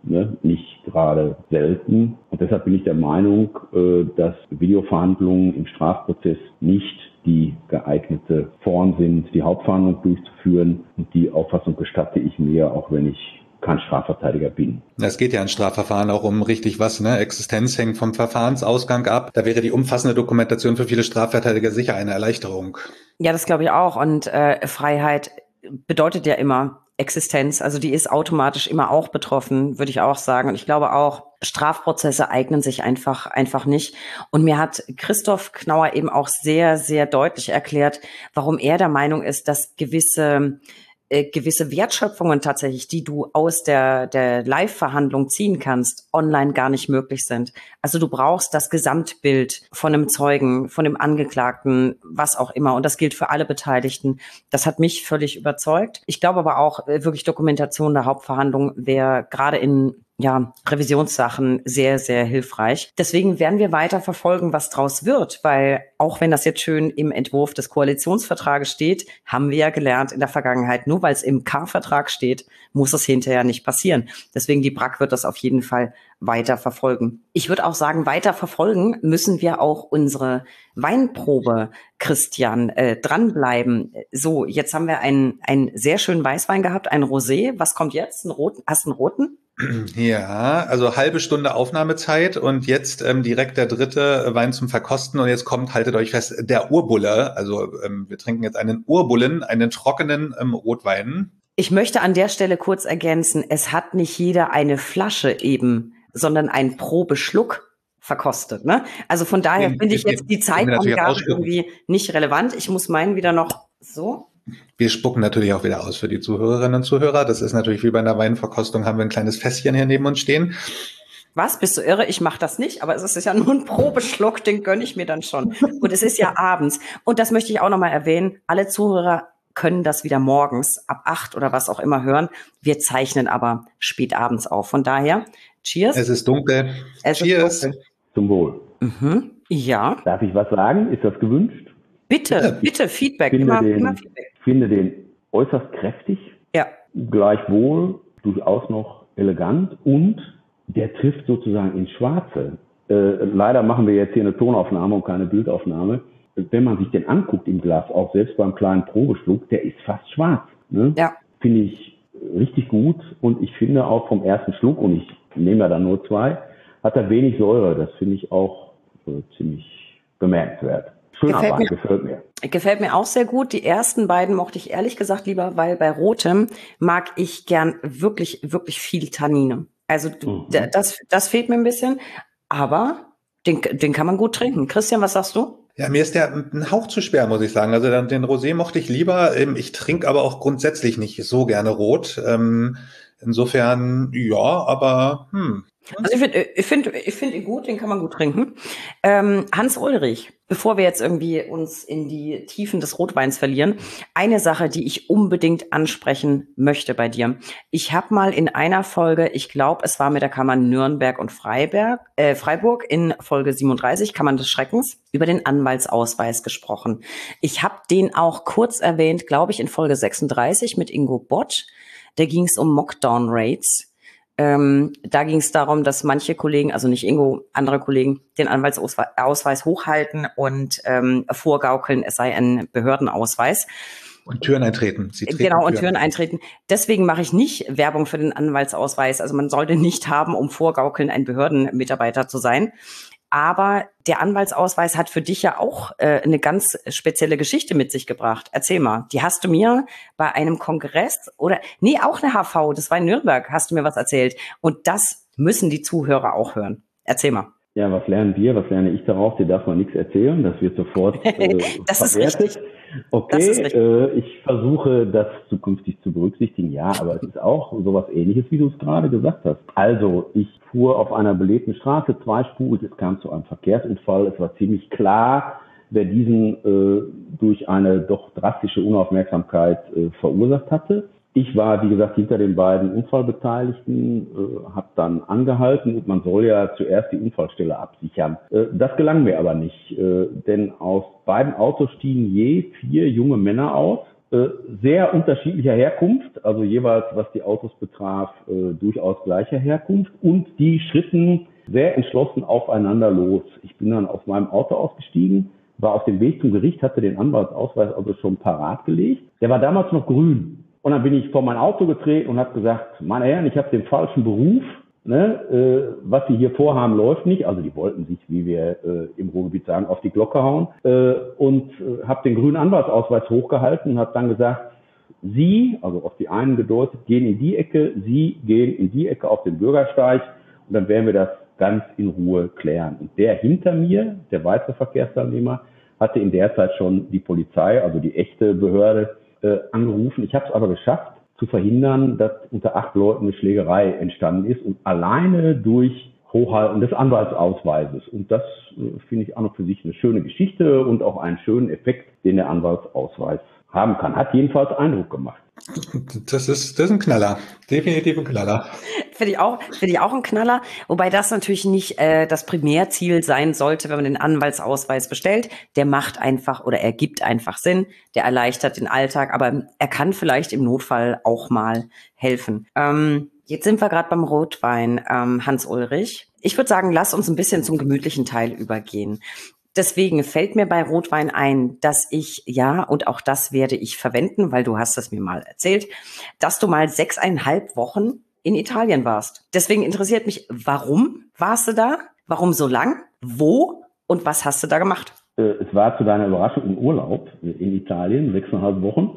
ne, nicht gerade selten. Und deshalb bin ich der Meinung, äh, dass Videoverhandlungen im Strafprozess nicht die geeignete Form sind, die Hauptverhandlung durchzuführen. Und die Auffassung gestatte ich mir, auch wenn ich kein Strafverteidiger bin. Es geht ja in Strafverfahren auch um richtig was, ne? Existenz hängt vom Verfahrensausgang ab. Da wäre die umfassende Dokumentation für viele Strafverteidiger sicher eine Erleichterung. Ja, das glaube ich auch. Und äh, Freiheit bedeutet ja immer Existenz. Also die ist automatisch immer auch betroffen, würde ich auch sagen. Und ich glaube auch, Strafprozesse eignen sich einfach, einfach nicht. Und mir hat Christoph Knauer eben auch sehr, sehr deutlich erklärt, warum er der Meinung ist, dass gewisse gewisse Wertschöpfungen tatsächlich, die du aus der, der Live-Verhandlung ziehen kannst, online gar nicht möglich sind. Also du brauchst das Gesamtbild von einem Zeugen, von dem Angeklagten, was auch immer. Und das gilt für alle Beteiligten. Das hat mich völlig überzeugt. Ich glaube aber auch, wirklich Dokumentation der Hauptverhandlung wäre gerade in ja, Revisionssachen sehr, sehr hilfreich. Deswegen werden wir weiter verfolgen, was draus wird, weil auch wenn das jetzt schön im Entwurf des Koalitionsvertrages steht, haben wir ja gelernt in der Vergangenheit, nur weil es im K-Vertrag steht, muss es hinterher nicht passieren. Deswegen die B R A K wird das auf jeden Fall weiter verfolgen. Ich würde auch sagen, weiter verfolgen müssen wir auch unsere Weinprobe, Christian, äh, dranbleiben. So, jetzt haben wir einen, einen sehr schönen Weißwein gehabt, einen Rosé. Was kommt jetzt? Einen roten? Hast du einen roten? Ja, also halbe Stunde Aufnahmezeit und jetzt ähm, direkt der dritte Wein zum Verkosten und jetzt kommt, haltet euch fest, der Urbulle. Also ähm, wir trinken jetzt einen Urbullen, einen trockenen ähm, Rotwein. Ich möchte an der Stelle kurz ergänzen, es hat nicht jeder eine Flasche eben, sondern einen Probeschluck verkostet. Ne? Also von daher Den, finde ich den, jetzt die Zeitangabe irgendwie nicht relevant. Ich muss meinen wieder noch so. Wir spucken natürlich auch wieder aus für die Zuhörerinnen und Zuhörer. Das ist natürlich wie bei einer Weinverkostung, haben wir ein kleines Fässchen hier neben uns stehen. Was? Bist du irre? Ich mache das nicht, aber es ist ja nur ein Probeschluck, den gönne ich mir dann schon. Und es ist ja abends. Und das möchte ich auch nochmal erwähnen. Alle Zuhörer können das wieder morgens ab acht oder was auch immer hören. Wir zeichnen aber spät abends auf. Von daher, cheers. Es ist dunkel. Es Cheers. Ist dunkel. Zum Wohl. Mhm. Ja. Darf ich was sagen? Ist das gewünscht? Bitte, ja. bitte, Feedback. Finde immer, den, immer Feedback. Ich finde den äußerst kräftig. Ja. Gleichwohl durchaus noch elegant und der trifft sozusagen ins Schwarze. Äh, leider machen wir jetzt hier eine Tonaufnahme und keine Bildaufnahme. Wenn man sich den anguckt im Glas, auch selbst beim kleinen Probeschluck, der ist fast schwarz. Ne? Ja. Finde ich richtig gut und ich finde auch vom ersten Schluck, und ich nehme ja dann nur zwei, hat er wenig Säure. Das finde ich auch äh, ziemlich bemerkenswert. Schöner Gefällt Wein, mir, gefällt mir. Gefällt mir auch sehr gut. Die ersten beiden mochte ich ehrlich gesagt lieber, weil bei Rotem mag ich gern wirklich, wirklich viel Tannine. Also mhm. das, das fehlt mir ein bisschen, aber den, den kann man gut trinken. Christian, was sagst du? Ja, mir ist der ein Hauch zu schwer, muss ich sagen. Also den Rosé mochte ich lieber. Ich trinke aber auch grundsätzlich nicht so gerne rot. Insofern, ja, aber hm. Also ich finde ich finde, ich finde ihn gut, den kann man gut trinken. Ähm, Hans Ulrich, bevor wir jetzt irgendwie uns in die Tiefen des Rotweins verlieren, eine Sache, die ich unbedingt ansprechen möchte bei dir. Ich habe mal in einer Folge, ich glaube, es war mit der Kammer Nürnberg und Freiberg, äh, Freiburg in Folge siebenunddreißig, Kammern des Schreckens, über den Anwaltsausweis gesprochen. Ich habe den auch kurz erwähnt, glaube ich, in Folge sechsunddreißig mit Ingo Bott. Da ging es um Mockdown-Rates. Ähm, da ging es darum, dass manche Kollegen, also nicht Ingo, andere Kollegen, den Anwaltsausweis hochhalten und ähm, vorgaukeln, es sei ein Behördenausweis. Und Türen eintreten. Sie genau, und Türen eintreten. Deswegen mache ich nicht Werbung für den Anwaltsausweis. Also man sollte nicht haben, um vorgaukeln, ein Behördenmitarbeiter zu sein. Aber der Anwaltsausweis hat für dich ja auch äh, eine ganz spezielle Geschichte mit sich gebracht. Erzähl mal, die hast du mir bei einem Kongress oder, nee, auch eine H V, das war in Nürnberg, hast du mir was erzählt. Und das müssen die Zuhörer auch hören. Erzähl mal. Ja, was lernen wir, was lerne ich daraus? Dir darf man nichts erzählen, das wird sofort äh, das ist richtig. Okay, das ist richtig. Äh, ich versuche das zukünftig zu berücksichtigen, ja, aber es ist auch sowas Ähnliches, wie du es gerade gesagt hast. Also, ich fuhr auf einer belebten Straße, zweispurig, es kam zu einem Verkehrsunfall, es war ziemlich klar, wer diesen äh, durch eine doch drastische Unaufmerksamkeit äh, verursacht hatte. Ich war, wie gesagt, hinter den beiden Unfallbeteiligten, äh, habe dann angehalten und man soll ja zuerst die Unfallstelle absichern. Äh, das gelang mir aber nicht, äh, denn aus beiden Autos stiegen je vier junge Männer aus. äh, sehr unterschiedlicher Herkunft, also jeweils, was die Autos betraf, äh, durchaus gleicher Herkunft, und die schritten sehr entschlossen aufeinander los. Ich bin dann aus meinem Auto ausgestiegen, war auf dem Weg zum Gericht, hatte den Anwaltsausweis also schon parat gelegt. Der war damals noch grün. Und dann bin ich vor mein Auto getreten und habe gesagt, meine Herren, ich habe den falschen Beruf. Ne, äh, was Sie hier vorhaben, läuft nicht. Also die wollten sich, wie wir äh, im Ruhrgebiet sagen, auf die Glocke hauen. Äh, und äh, habe den grünen Anwaltsausweis hochgehalten und habe dann gesagt, Sie, also auf die einen gedeutet, gehen in die Ecke, Sie gehen in die Ecke auf den Bürgersteig, und dann werden wir das ganz in Ruhe klären. Und der hinter mir, der weitere Verkehrsteilnehmer, hatte in der Zeit schon die Polizei, also die echte Behörde, äh, angerufen. Ich habe es aber geschafft, zu verhindern, dass unter acht Leuten eine Schlägerei entstanden ist, und alleine durch Hochhalten des Anwaltsausweises. Und das äh, finde ich auch noch für sich eine schöne Geschichte und auch einen schönen Effekt, den der Anwaltsausweis haben kann. Hat jedenfalls Eindruck gemacht. Das ist, das ist ein Knaller. Definitiv ein Knaller. Finde ich auch, finde ich auch ein Knaller. Wobei das natürlich nicht äh, das Primärziel sein sollte, wenn man den Anwaltsausweis bestellt. Der macht einfach oder er gibt einfach Sinn. Der erleichtert den Alltag, aber er kann vielleicht im Notfall auch mal helfen. Ähm, jetzt sind wir gerade beim Rotwein, ähm, Hans-Ulrich. Ich würde sagen, lass uns ein bisschen zum gemütlichen Teil übergehen. Deswegen fällt mir bei Rotwein ein, dass ich, ja, und auch das werde ich verwenden, weil du hast es mir mal erzählt, dass du mal sechseinhalb Wochen in Italien warst. Deswegen interessiert mich, warum warst du da? Warum so lang? Wo? Und was hast du da gemacht? Es war zu deiner Überraschung im Urlaub in Italien, sechseinhalb Wochen.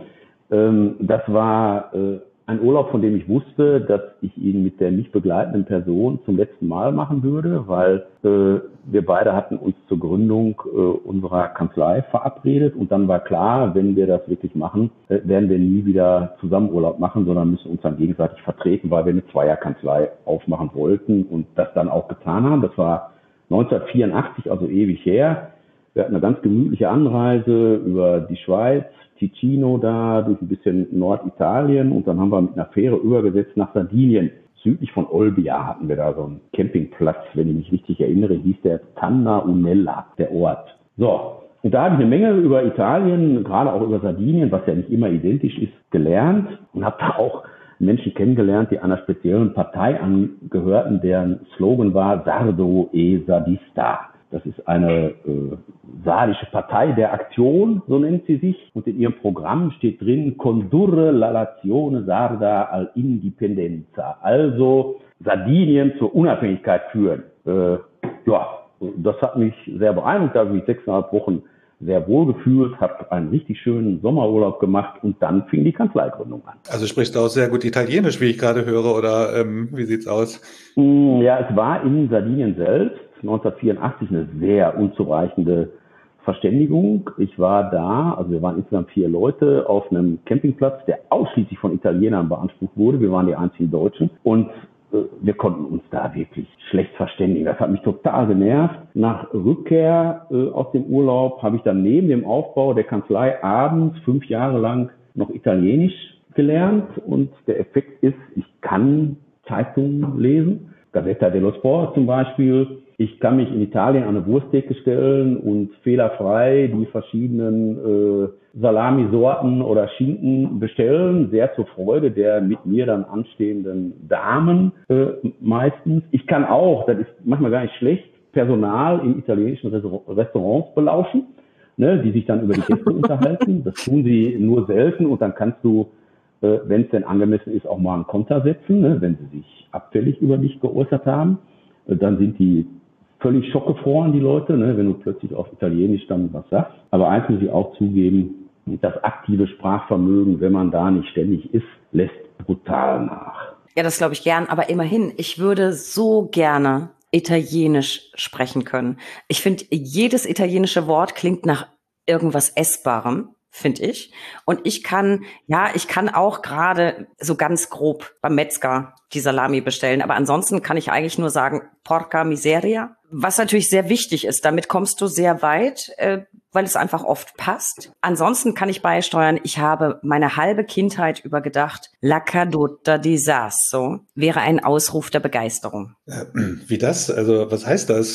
Das war ein Urlaub, von dem ich wusste, dass ich ihn mit der mich begleitenden Person zum letzten Mal machen würde, weil äh, wir beide hatten uns zur Gründung äh, unserer Kanzlei verabredet, und dann war klar, wenn wir das wirklich machen, äh, werden wir nie wieder zusammen Urlaub machen, sondern müssen uns dann gegenseitig vertreten, weil wir eine Zweierkanzlei aufmachen wollten und das dann auch getan haben. Das war neunzehnhundertvierundachtzig, also ewig her. Wir hatten eine ganz gemütliche Anreise über die Schweiz, Ticino da, durch ein bisschen Norditalien, und dann haben wir mit einer Fähre übergesetzt nach Sardinien. Südlich von Olbia hatten wir da so einen Campingplatz, wenn ich mich richtig erinnere, hieß der Tanna Unella, der Ort. So, und da habe ich eine Menge über Italien, gerade auch über Sardinien, was ja nicht immer identisch ist, gelernt, und habe da auch Menschen kennengelernt, die einer speziellen Partei angehörten, deren Slogan war Sardo e Sardista. Das ist eine äh, sardische Partei der Aktion, so nennt sie sich. Und in ihrem Programm steht drin, Condurre la nazione sarda all'indipendenza. Also Sardinien zur Unabhängigkeit führen. Äh, ja, das hat mich sehr beeindruckt. Da habe ich mich sechseinhalb Wochen sehr wohl gefühlt, habe einen richtig schönen Sommerurlaub gemacht, und dann fing die Kanzleigründung an. Also sprichst du auch sehr gut Italienisch, wie ich gerade höre, oder ähm, wie sieht's aus? Ja, es war in Sardinien selbst neunzehnhundertvierundachtzig eine sehr unzureichende Verständigung. Ich war da, also wir waren insgesamt vier Leute auf einem Campingplatz, der ausschließlich von Italienern beansprucht wurde. Wir waren die einzigen Deutschen, und äh, wir konnten uns da wirklich schlecht verständigen. Das hat mich total genervt. Nach Rückkehr äh, aus dem Urlaub habe ich dann neben dem Aufbau der Kanzlei abends fünf Jahre lang noch Italienisch gelernt, und der Effekt ist, ich kann Zeitungen lesen, Gazzetta dello Sport zum Beispiel. Ich kann mich in Italien an eine Wursttheke stellen und fehlerfrei die verschiedenen äh, Salamisorten oder Schinken bestellen, sehr zur Freude der mit mir dann anstehenden Damen äh, meistens. Ich kann auch, das ist manchmal gar nicht schlecht, Personal in italienischen Restaurants belauschen, ne, die sich dann über die Gäste unterhalten. Das tun sie nur selten, und dann kannst du, äh, wenn es denn angemessen ist, auch mal einen Konter setzen, ne, wenn sie sich abfällig über dich geäußert haben. Äh, dann sind die völlig schockgefroren, die Leute, ne, wenn du plötzlich auf Italienisch dann was sagst. Aber eins muss ich auch zugeben, das aktive Sprachvermögen, wenn man da nicht ständig ist, lässt brutal nach. Ja, das glaube ich gern, aber immerhin, ich würde so gerne Italienisch sprechen können. Ich finde, jedes italienische Wort klingt nach irgendwas Essbarem, finde ich. Und ich kann, ja, ich kann auch gerade so ganz grob beim Metzger die Salami bestellen. Aber ansonsten kann ich eigentlich nur sagen, porca miseria. Was natürlich sehr wichtig ist, damit kommst du sehr weit, äh, weil es einfach oft passt. Ansonsten kann ich beisteuern, ich habe meine halbe Kindheit über gedacht, la caduta di Sasso wäre ein Ausruf der Begeisterung. Äh, wie das? Also was heißt das?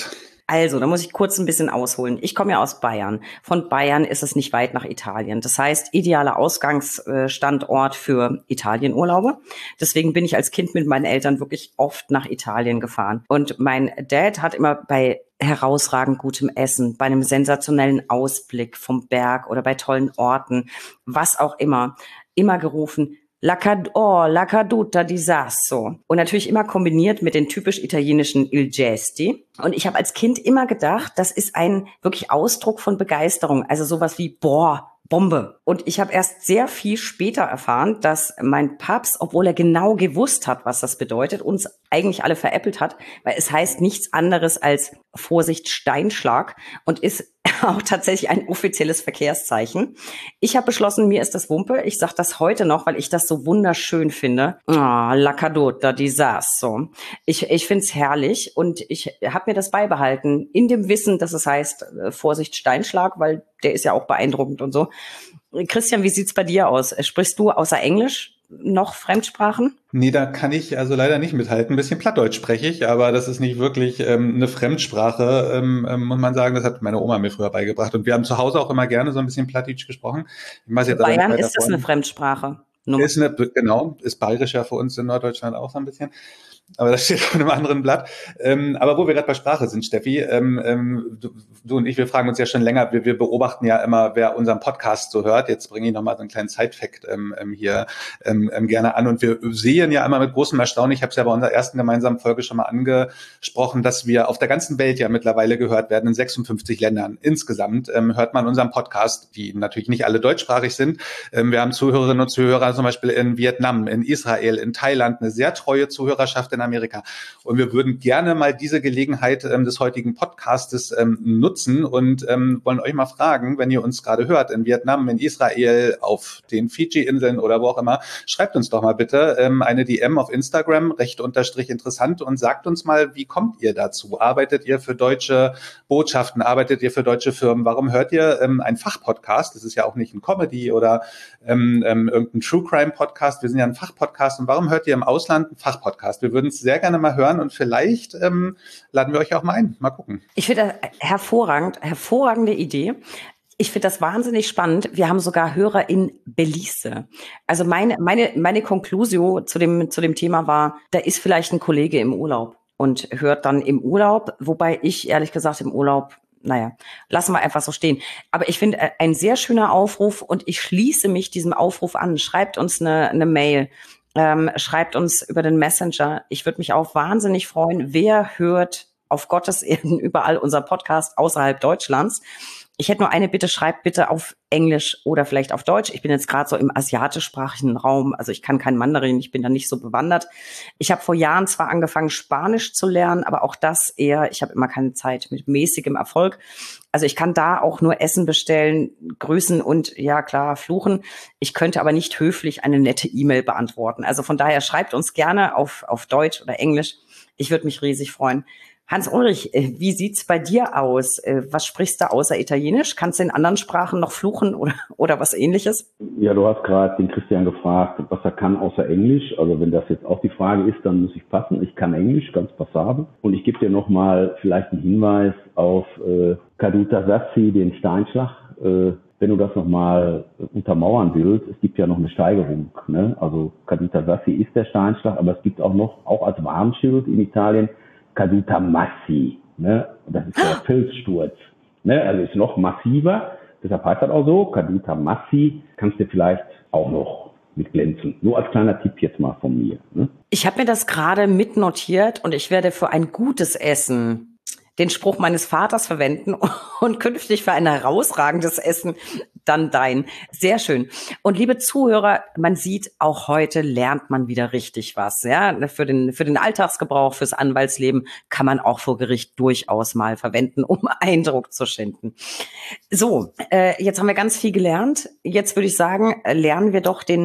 Also, da muss ich kurz ein bisschen ausholen. Ich komme ja aus Bayern. Von Bayern ist es nicht weit nach Italien. Das heißt, idealer Ausgangsstandort für Italienurlaube. Deswegen bin ich als Kind mit meinen Eltern wirklich oft nach Italien gefahren. Und mein Dad hat immer bei herausragend gutem Essen, bei einem sensationellen Ausblick vom Berg oder bei tollen Orten, was auch immer, immer gerufen, La, cad- oh, la caduta di Sasso. Und natürlich immer kombiniert mit den typisch italienischen Il Gesti. Und ich habe als Kind immer gedacht, das ist ein wirklich Ausdruck von Begeisterung. Also sowas wie, boah, Bombe. Und ich habe erst sehr viel später erfahren, dass mein Papst, obwohl er genau gewusst hat, was das bedeutet, uns eigentlich alle veräppelt hat, weil es heißt nichts anderes als Vorsicht Steinschlag und ist auch tatsächlich ein offizielles Verkehrszeichen. Ich habe beschlossen, mir ist das Wumpe. Ich sage das heute noch, weil ich das so wunderschön finde. Oh, la caduta di Sasso. Ich, ich finde es herrlich und ich habe mir das beibehalten, in dem Wissen, dass es heißt äh, Vorsicht Steinschlag, weil der ist ja auch beeindruckend und so. Christian, wie sieht's bei dir aus? Sprichst du außer Englisch noch Fremdsprachen? Nee, da kann ich also leider nicht mithalten. Ein bisschen Plattdeutsch spreche ich, aber das ist nicht wirklich ähm, eine Fremdsprache, ähm, ähm, muss man sagen. Das hat meine Oma mir früher beigebracht. Und wir haben zu Hause auch immer gerne so ein bisschen Plattdeutsch gesprochen. Ich weiß jetzt In Bayern aber nicht ist das eine Fremdsprache. Nummer. Ist eine, genau, ist bayerisch ja für uns in Norddeutschland auch so ein bisschen. Aber das steht auf einem anderen Blatt. Ähm, aber wo wir gerade bei Sprache sind, Steffi, ähm, ähm, du, du und ich, wir fragen uns ja schon länger, wir, wir beobachten ja immer, wer unseren Podcast so hört. Jetzt bringe ich nochmal so einen kleinen Side-Fact ähm, hier ähm, ähm, gerne an. Und wir sehen ja immer mit großem Erstaunen, ich habe es ja bei unserer ersten gemeinsamen Folge schon mal angesprochen, dass wir auf der ganzen Welt ja mittlerweile gehört werden, in sechsundfünfzig Ländern. Insgesamt ähm, hört man unseren Podcast, die natürlich nicht alle deutschsprachig sind. Ähm, wir haben Zuhörerinnen und Zuhörer zum Beispiel in Vietnam, in Israel, in Thailand, eine sehr treue Zuhörerschaft in Amerika. Und wir würden gerne mal diese Gelegenheit ähm, des heutigen Podcastes ähm, nutzen und ähm, wollen euch mal fragen, wenn ihr uns gerade hört, in Vietnam, in Israel, auf den Fidschi-Inseln oder wo auch immer, schreibt uns doch mal bitte ähm, eine D M auf Instagram, recht unterstrich interessant, und sagt uns mal, wie kommt ihr dazu? Arbeitet ihr für deutsche Botschaften? Arbeitet ihr für deutsche Firmen? Warum hört ihr ähm, einen Fachpodcast? Das ist ja auch nicht ein Comedy oder ähm, ähm, irgendein True-Crime-Podcast. Wir sind ja ein Fachpodcast. Und warum hört ihr im Ausland einen Fachpodcast? Wir würden sehr gerne mal hören und vielleicht ähm, laden wir euch auch mal ein. Mal gucken. Ich finde das hervorragend, hervorragende Idee. Ich finde das wahnsinnig spannend. Wir haben sogar Hörer in Belize. Also meine, meine, meine Conclusio zu dem, zu dem Thema war, da ist vielleicht ein Kollege im Urlaub und hört dann im Urlaub, wobei ich ehrlich gesagt im Urlaub, naja, lassen wir einfach so stehen. Aber ich finde ein sehr schöner Aufruf und ich schließe mich diesem Aufruf an. Schreibt uns eine, eine Mail. Ähm, schreibt uns über den Messenger. Ich würde mich auch wahnsinnig freuen, wer hört auf Gottes Erden überall unser Podcast außerhalb Deutschlands. Ich hätte nur eine Bitte, schreibt bitte auf Englisch oder vielleicht auf Deutsch. Ich bin jetzt gerade so im asiatischsprachigen Raum, also ich kann kein Mandarin, ich bin da nicht so bewandert. Ich habe vor Jahren zwar angefangen, Spanisch zu lernen, aber auch das eher, ich habe immer keine Zeit, mit mäßigem Erfolg. Also ich kann da auch nur Essen bestellen, grüßen und ja klar, fluchen. Ich könnte aber nicht höflich eine nette E-Mail beantworten. Also von daher schreibt uns gerne auf, auf Deutsch oder Englisch. Ich würde mich riesig freuen. Hans-Ulrich, wie sieht's bei dir aus? Was sprichst du außer Italienisch? Kannst du in anderen Sprachen noch fluchen oder, oder was Ähnliches? Ja, du hast gerade den Christian gefragt, was er kann außer Englisch. Also wenn das jetzt auch die Frage ist, dann muss ich passen. Ich kann Englisch, ganz passabel. Und ich gebe dir nochmal vielleicht einen Hinweis auf äh, Caduta Sassi, den Steinschlag. Äh, wenn du das nochmal untermauern willst, es gibt ja noch eine Steigerung. Ne? Also Caduta Sassi ist der Steinschlag, aber es gibt auch noch, auch als Warnschild in Italien, Caduta Massi, ne? Das ist der Felssturz, ne? Also ist noch massiver, deshalb heißt das auch so, Caduta Massi, kannst du vielleicht auch noch mit glänzen. Nur als kleiner Tipp jetzt mal von mir. Ne? Ich habe mir das gerade mitnotiert und ich werde für ein gutes Essen den Spruch meines Vaters verwenden und künftig für ein herausragendes Essen dann dein. Sehr schön. Und liebe Zuhörer, man sieht, auch heute lernt man wieder richtig was. Ja, für den, für den Alltagsgebrauch, fürs Anwaltsleben kann man auch vor Gericht durchaus mal verwenden, um Eindruck zu schinden. So, äh, jetzt haben wir ganz viel gelernt. Jetzt würde ich sagen, lernen wir doch den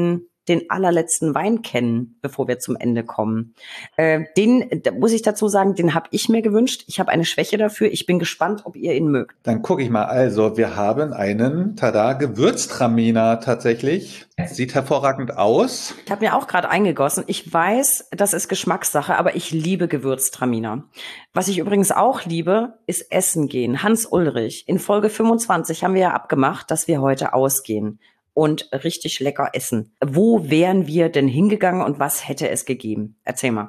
den allerletzten Wein kennen, bevor wir zum Ende kommen. Äh, den, da muss ich dazu sagen, den habe ich mir gewünscht. Ich habe eine Schwäche dafür. Ich bin gespannt, ob ihr ihn mögt. Dann gucke ich mal. Also, wir haben einen, tada, Gewürztraminer tatsächlich. Sieht hervorragend aus. Ich habe mir auch gerade eingegossen. Ich weiß, das ist Geschmackssache, aber ich liebe Gewürztraminer. Was ich übrigens auch liebe, ist Essen gehen. Hans Ulrich, in Folge fünfundzwanzig haben wir ja abgemacht, dass wir heute ausgehen und richtig lecker essen. Wo wären wir denn hingegangen und was hätte es gegeben? Erzähl mal.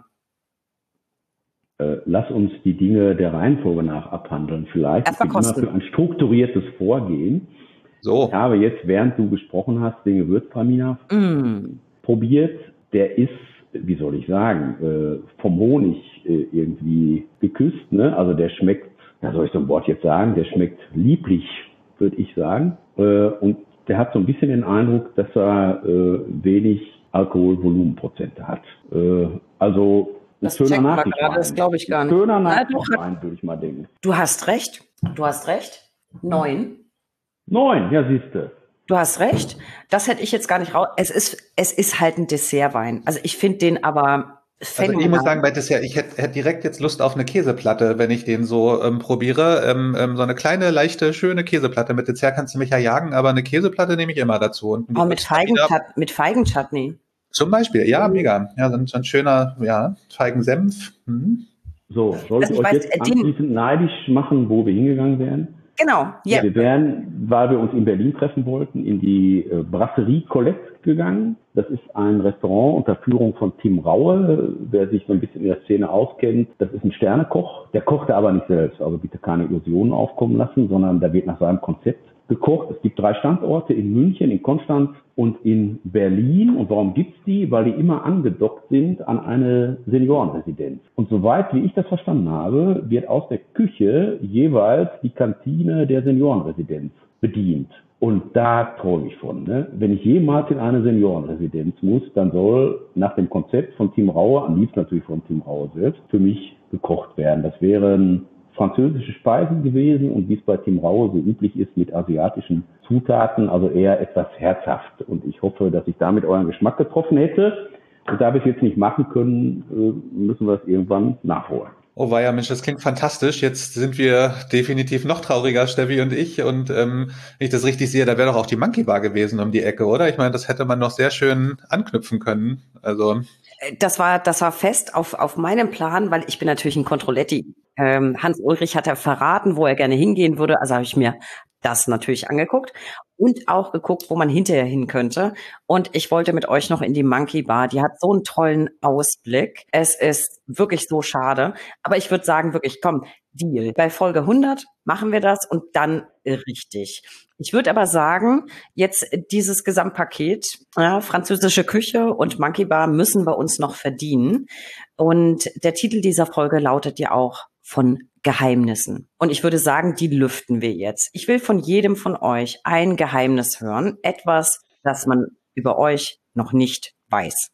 Äh, lass uns die Dinge der Reihenfolge nach abhandeln. Vielleicht ist immer für ein strukturiertes Vorgehen. So. Ich habe jetzt, während du gesprochen hast, den Gewürztraminer mm. probiert. Der ist, wie soll ich sagen, äh, vom Honig äh, irgendwie geküsst. Ne? Also der schmeckt, ja, soll ich so ein Wort jetzt sagen, der schmeckt lieblich, würde ich sagen. Äh, und der hat so ein bisschen den Eindruck, dass er äh, wenig Alkoholvolumenprozente hat. Äh, also ein schöner Nachrichtwein. Das glaube ich gar nicht. Ein schöner Nachrichtwein, würde ich mal denken. Du hast recht. Du hast recht. Neun. Neun, ja, siehste. Du hast recht. Das hätte ich jetzt gar nicht raus. Es ist, es ist halt ein Dessertwein. Also ich finde den aber Also ich muss sagen, bei Dessert, ich hätte hätt direkt jetzt Lust auf eine Käseplatte, wenn ich den so ähm, probiere. Ähm, ähm, so eine kleine, leichte, schöne Käseplatte. Mit Dessert kannst du mich ja jagen, aber eine Käseplatte nehme ich immer dazu. Und oh, mit Feigenchutney. Mit Feigenchutney. Zum Beispiel, ja, mega. Ja, so ein, so ein schöner, ja, Feigensenf. Hm. So, soll ich, ich euch weiß, jetzt anschließend neidisch machen, wo wir hingegangen wären? Genau, ja. Wir wären, weil wir uns in Berlin treffen wollten, in die äh, Brasserie Colette gegangen. Das ist ein Restaurant unter Führung von Tim Raue. Wer sich so ein bisschen in der Szene auskennt, das ist ein Sternekoch. Der kochte aber nicht selbst, also bitte keine Illusionen aufkommen lassen, sondern da wird nach seinem Konzept gekocht. Es gibt drei Standorte in München, in Konstanz und in Berlin. Und warum gibt's die? Weil die immer angedockt sind an eine Seniorenresidenz. Und soweit wie ich das verstanden habe, wird aus der Küche jeweils die Kantine der Seniorenresidenz bedient. Und da träume ich von. Ne? Wenn ich jemals in eine Seniorenresidenz muss, dann soll nach dem Konzept von Tim Raue, am liebsten natürlich von Tim Raue selbst, für mich gekocht werden. Das wären französische Speisen gewesen und wie es bei Tim Raue so üblich ist mit asiatischen Zutaten, also eher etwas herzhaft. Und ich hoffe, dass ich damit euren Geschmack getroffen hätte. Und da wir es jetzt nicht machen können, müssen wir es irgendwann nachholen. Oh weia, Mensch, das klingt fantastisch. Jetzt sind wir definitiv noch trauriger, Steffi und ich. Und ähm, wenn ich das richtig sehe, da wäre doch auch die Monkey Bar gewesen um die Ecke, oder? Ich meine, das hätte man noch sehr schön anknüpfen können. Also das war, das war fest auf auf meinem Plan, weil ich bin natürlich ein Controletti. Ähm, Hans Ulrich hat ja verraten, wo er gerne hingehen würde. Also habe ich mir das natürlich angeguckt und auch geguckt, wo man hinterher hin könnte. Und ich wollte mit euch noch in die Monkey Bar. Die hat so einen tollen Ausblick. Es ist wirklich so schade. Aber ich würde sagen, wirklich, komm, Deal. Bei Folge hundert machen wir das und dann richtig. Ich würde aber sagen, jetzt dieses Gesamtpaket, ja, französische Küche und Monkey Bar müssen wir uns noch verdienen. Und der Titel dieser Folge lautet ja auch von Geheimnissen. Und ich würde sagen, die lüften wir jetzt. Ich will von jedem von euch ein Geheimnis hören. Etwas, das man über euch noch nicht weiß.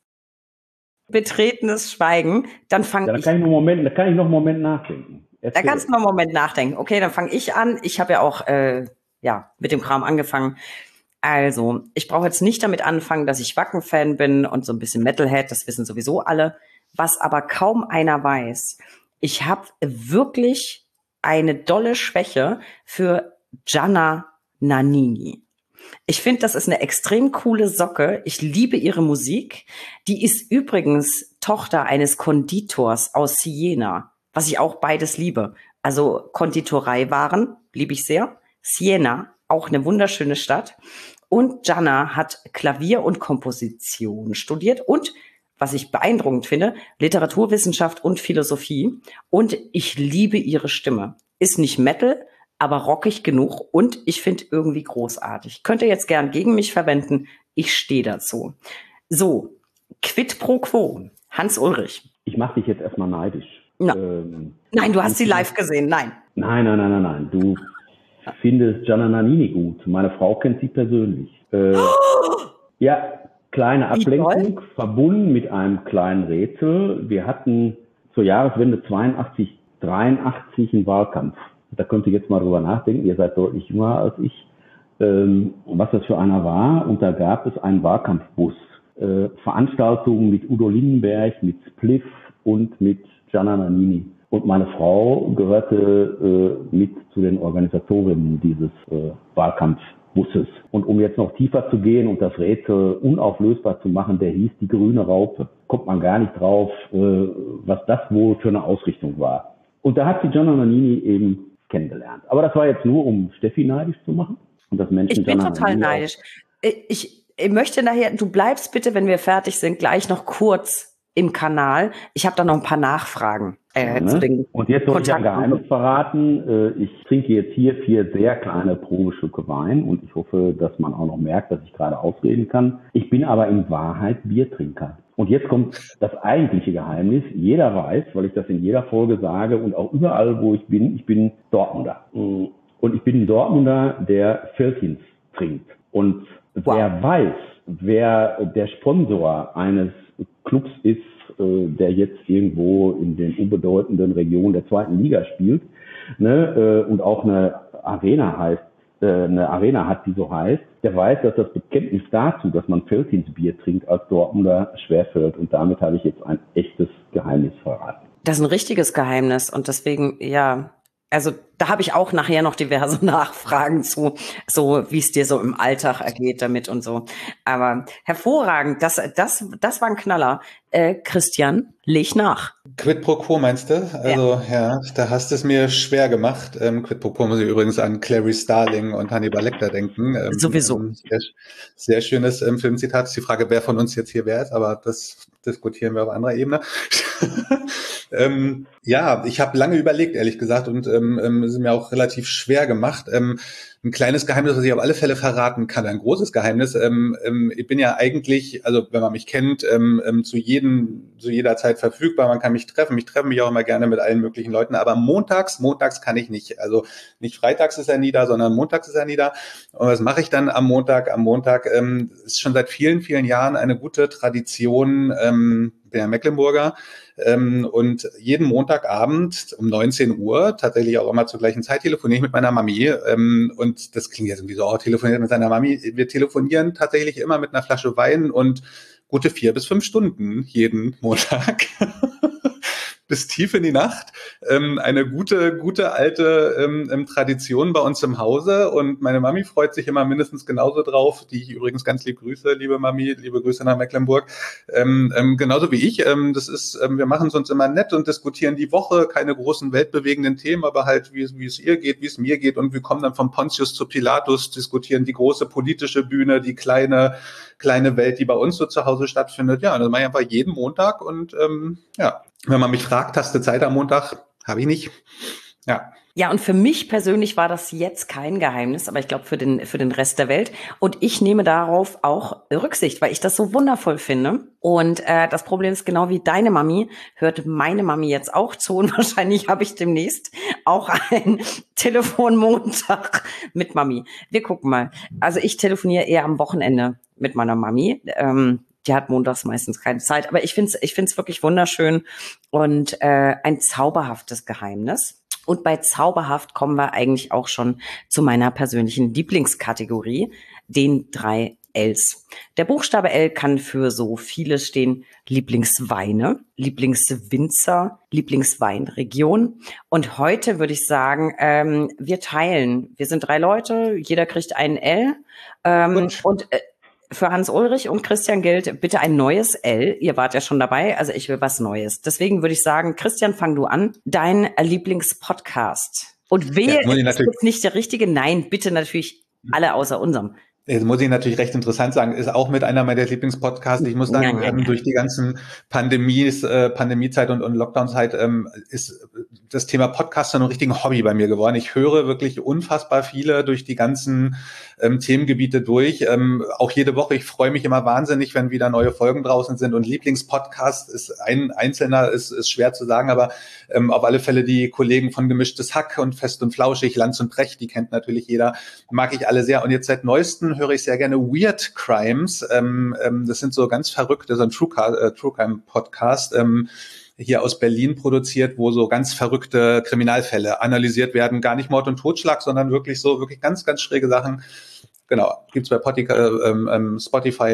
Betretenes Schweigen. Dann fange ja, da ich kann ich noch einen Moment, da kann ich noch einen Moment nachdenken. Erzähl. Da kannst du noch einen Moment nachdenken. Okay, dann fange ich an. Ich habe ja auch äh, ja mit dem Kram angefangen. Also, ich brauche jetzt nicht damit anfangen, dass ich Wacken-Fan bin und so ein bisschen Metalhead. Das wissen sowieso alle. Was aber kaum einer weiß, ich habe wirklich eine dolle Schwäche für Gianna Nannini. Ich finde, das ist eine extrem coole Socke. Ich liebe ihre Musik. Die ist übrigens Tochter eines Konditors aus Siena, was ich auch beides liebe. Also Konditoreiwaren liebe ich sehr. Siena, auch eine wunderschöne Stadt. Und Gianna hat Klavier und Komposition studiert und, was ich beeindruckend finde, Literaturwissenschaft und Philosophie. Und ich liebe ihre Stimme. Ist nicht Metal, aber rockig genug und ich finde irgendwie großartig. Könnt ihr jetzt gern gegen mich verwenden. Ich stehe dazu. So, quid pro quo. Hans Ulrich. Ich mache dich jetzt erstmal neidisch. No. Ähm, nein, du hast sie live gesehen. Nein. Nein, nein, nein, nein, nein. Du findest Gianna Nannini gut. Meine Frau kennt sie persönlich. Äh, oh! Ja, kleine Ablenkung, verbunden mit einem kleinen Rätsel. Wir hatten zur Jahreswende zweiundachtzig, dreiundachtzig einen Wahlkampf. Da könnt ihr jetzt mal drüber nachdenken. Ihr seid deutlich jünger als ich. Ähm, was das für einer war. Und da gab es einen Wahlkampfbus. äh, Veranstaltungen mit Udo Lindenberg, mit Spliff und mit Gianna Nannini. Und meine Frau gehörte äh, mit zu den Organisatorinnen dieses äh, Wahlkampfbusses. Und um jetzt noch tiefer zu gehen und das Rätsel unauflösbar zu machen, der hieß die grüne Raupe. Kommt man gar nicht drauf, äh, was das wohl für eine Ausrichtung war. Und da hat sie Gianna Nannini eben kennengelernt. Aber das war jetzt nur, um Steffi neidisch zu machen. Und das Menschen ich bin Gianna total Nannini neidisch. Ich, ich möchte nachher, du bleibst bitte, wenn wir fertig sind, gleich noch kurz im Kanal. Ich habe da noch ein paar Nachfragen. Äh, ja, zu den und jetzt soll ich ein Geheimnis verraten. Ich trinke jetzt hier vier sehr kleine Probestücke Wein und ich hoffe, dass man auch noch merkt, dass ich gerade ausreden kann. Ich bin aber in Wahrheit Biertrinker. Und jetzt kommt das eigentliche Geheimnis. Jeder weiß, weil ich das in jeder Folge sage und auch überall, wo ich bin, ich bin Dortmunder. Und ich bin ein Dortmunder, der Veltins trinkt. Und wow. Wer weiß, wer der Sponsor eines Clubs ist, der jetzt irgendwo in den unbedeutenden Regionen der zweiten Liga spielt, ne, und auch eine Arena heißt, eine Arena hat, die so heißt, der weiß, dass das Bekenntnis dazu, dass man Veltins Bier trinkt, als Dortmunder schwerfällt. Und damit habe ich jetzt ein echtes Geheimnis verraten. Das ist ein richtiges Geheimnis und deswegen, ja, also da habe ich auch nachher noch diverse Nachfragen zu, so wie es dir so im Alltag ergeht damit und so. Aber hervorragend, das, das, das war ein Knaller. Äh, Christian, leg nach. Quid pro quo meinst du? Also ja, ja da hast du es mir schwer gemacht. Ähm, Quid pro quo muss ich übrigens an Clarice Starling und Hannibal Lecter denken. Ähm, Sowieso. Ähm, sehr, sehr schönes ähm, Filmzitat. Ist die Frage, wer von uns jetzt hier wer ist, aber das diskutieren wir auf anderer Ebene. ähm, ja, ich habe lange überlegt, ehrlich gesagt, und ähm, ähm, es ist mir auch relativ schwer gemacht. Ähm, ein kleines Geheimnis, was ich auf alle Fälle verraten kann, ein großes Geheimnis. Ähm, ähm, ich bin ja eigentlich, also wenn man mich kennt, ähm, ähm, zu jedem, zu jeder Zeit verfügbar. Man kann mich treffen. Ich treffe mich auch immer gerne mit allen möglichen Leuten. Aber montags, montags kann ich nicht. Also nicht freitags ist er nie da, sondern montags ist er nie da. Und was mache ich dann am Montag? Am Montag ähm, ist schon seit vielen, vielen Jahren eine gute Tradition. Ähm, bin ja Mecklenburger. Ähm, und jeden Montagabend um neunzehn Uhr, tatsächlich auch immer zur gleichen Zeit, telefoniere ich mit meiner Mami. Ähm, und das klingt jetzt irgendwie so, oh, telefoniert mit seiner Mami. Wir telefonieren tatsächlich immer mit einer Flasche Wein und gute vier bis fünf Stunden jeden Montag. Bis tief in die Nacht. Ähm, eine gute, gute alte ähm, Tradition bei uns im Hause. Und meine Mami freut sich immer mindestens genauso drauf, die ich übrigens ganz lieb grüße, liebe Mami, liebe Grüße nach Mecklenburg. Ähm, ähm, genauso wie ich. Ähm, das ist, ähm, wir machen es uns immer nett und diskutieren die Woche, keine großen weltbewegenden Themen, aber halt, wie es, wie es ihr geht, wie es mir geht. Und wir kommen dann von Pontius zu Pilatus, diskutieren die große politische Bühne, die kleine, kleine Welt, die bei uns so zu Hause stattfindet. Ja, das mache ich einfach jeden Montag und ähm, ja. Wenn man mich fragt, hast du Zeit am Montag? Habe ich nicht. Ja. Ja, und für mich persönlich war das jetzt kein Geheimnis, aber ich glaube für den, für den Rest der Welt. Und ich nehme darauf auch Rücksicht, weil ich das so wundervoll finde. Und äh, das Problem ist, genau wie deine Mami, hört meine Mami jetzt auch zu. Und wahrscheinlich habe ich demnächst auch ein Telefonmontag mit Mami. Wir gucken mal. Also ich telefoniere eher am Wochenende mit meiner Mami. Ähm, Die hat montags meistens keine Zeit. Aber ich finde es ich find's wirklich wunderschön und äh, ein zauberhaftes Geheimnis. Und bei zauberhaft kommen wir eigentlich auch schon zu meiner persönlichen Lieblingskategorie, den drei Ls. Der Buchstabe L kann für so vieles stehen. Lieblingsweine, Lieblingswinzer, Lieblingsweinregion. Und heute würde ich sagen, ähm, wir teilen. Wir sind drei Leute, jeder kriegt einen L. Ähm, und äh, für Hans-Ulrich und Christian gilt bitte ein neues L. Ihr wart ja schon dabei, also ich will was Neues. Deswegen würde ich sagen, Christian, fang du an. Dein Lieblingspodcast. Und wehe, ja, ist jetzt nicht der richtige? Nein, bitte natürlich alle außer unserem. Jetzt muss ich natürlich recht interessant sagen, ist auch mit einer meiner Lieblingspodcasts. Ich muss sagen, ja, ja, ja. durch die ganzen Pandemies, äh, Pandemiezeit und, und Lockdownzeit ähm, ist das Thema Podcast ein richtiges Hobby bei mir geworden. Ich höre wirklich unfassbar viele durch die ganzen ähm, Themengebiete durch. Ähm, auch jede Woche. Ich freue mich immer wahnsinnig, wenn wieder neue Folgen draußen sind. Und Lieblingspodcast ist ein einzelner, ist, ist schwer zu sagen, aber ähm, auf alle Fälle die Kollegen von Gemischtes Hack und Fest und Flauschig, Lanz und Precht, die kennt natürlich jeder, mag ich alle sehr. Und jetzt seit neuestem höre ich sehr gerne Weird Crimes. Ähm, ähm, das sind so ganz verrückte, so ein True, äh, True Crime Podcast, ähm, hier aus Berlin produziert, wo so ganz verrückte Kriminalfälle analysiert werden. Gar nicht Mord und Totschlag, sondern wirklich so, wirklich ganz, ganz schräge Sachen. Genau, gibt's bei Spotify, äh, ähm, Spotify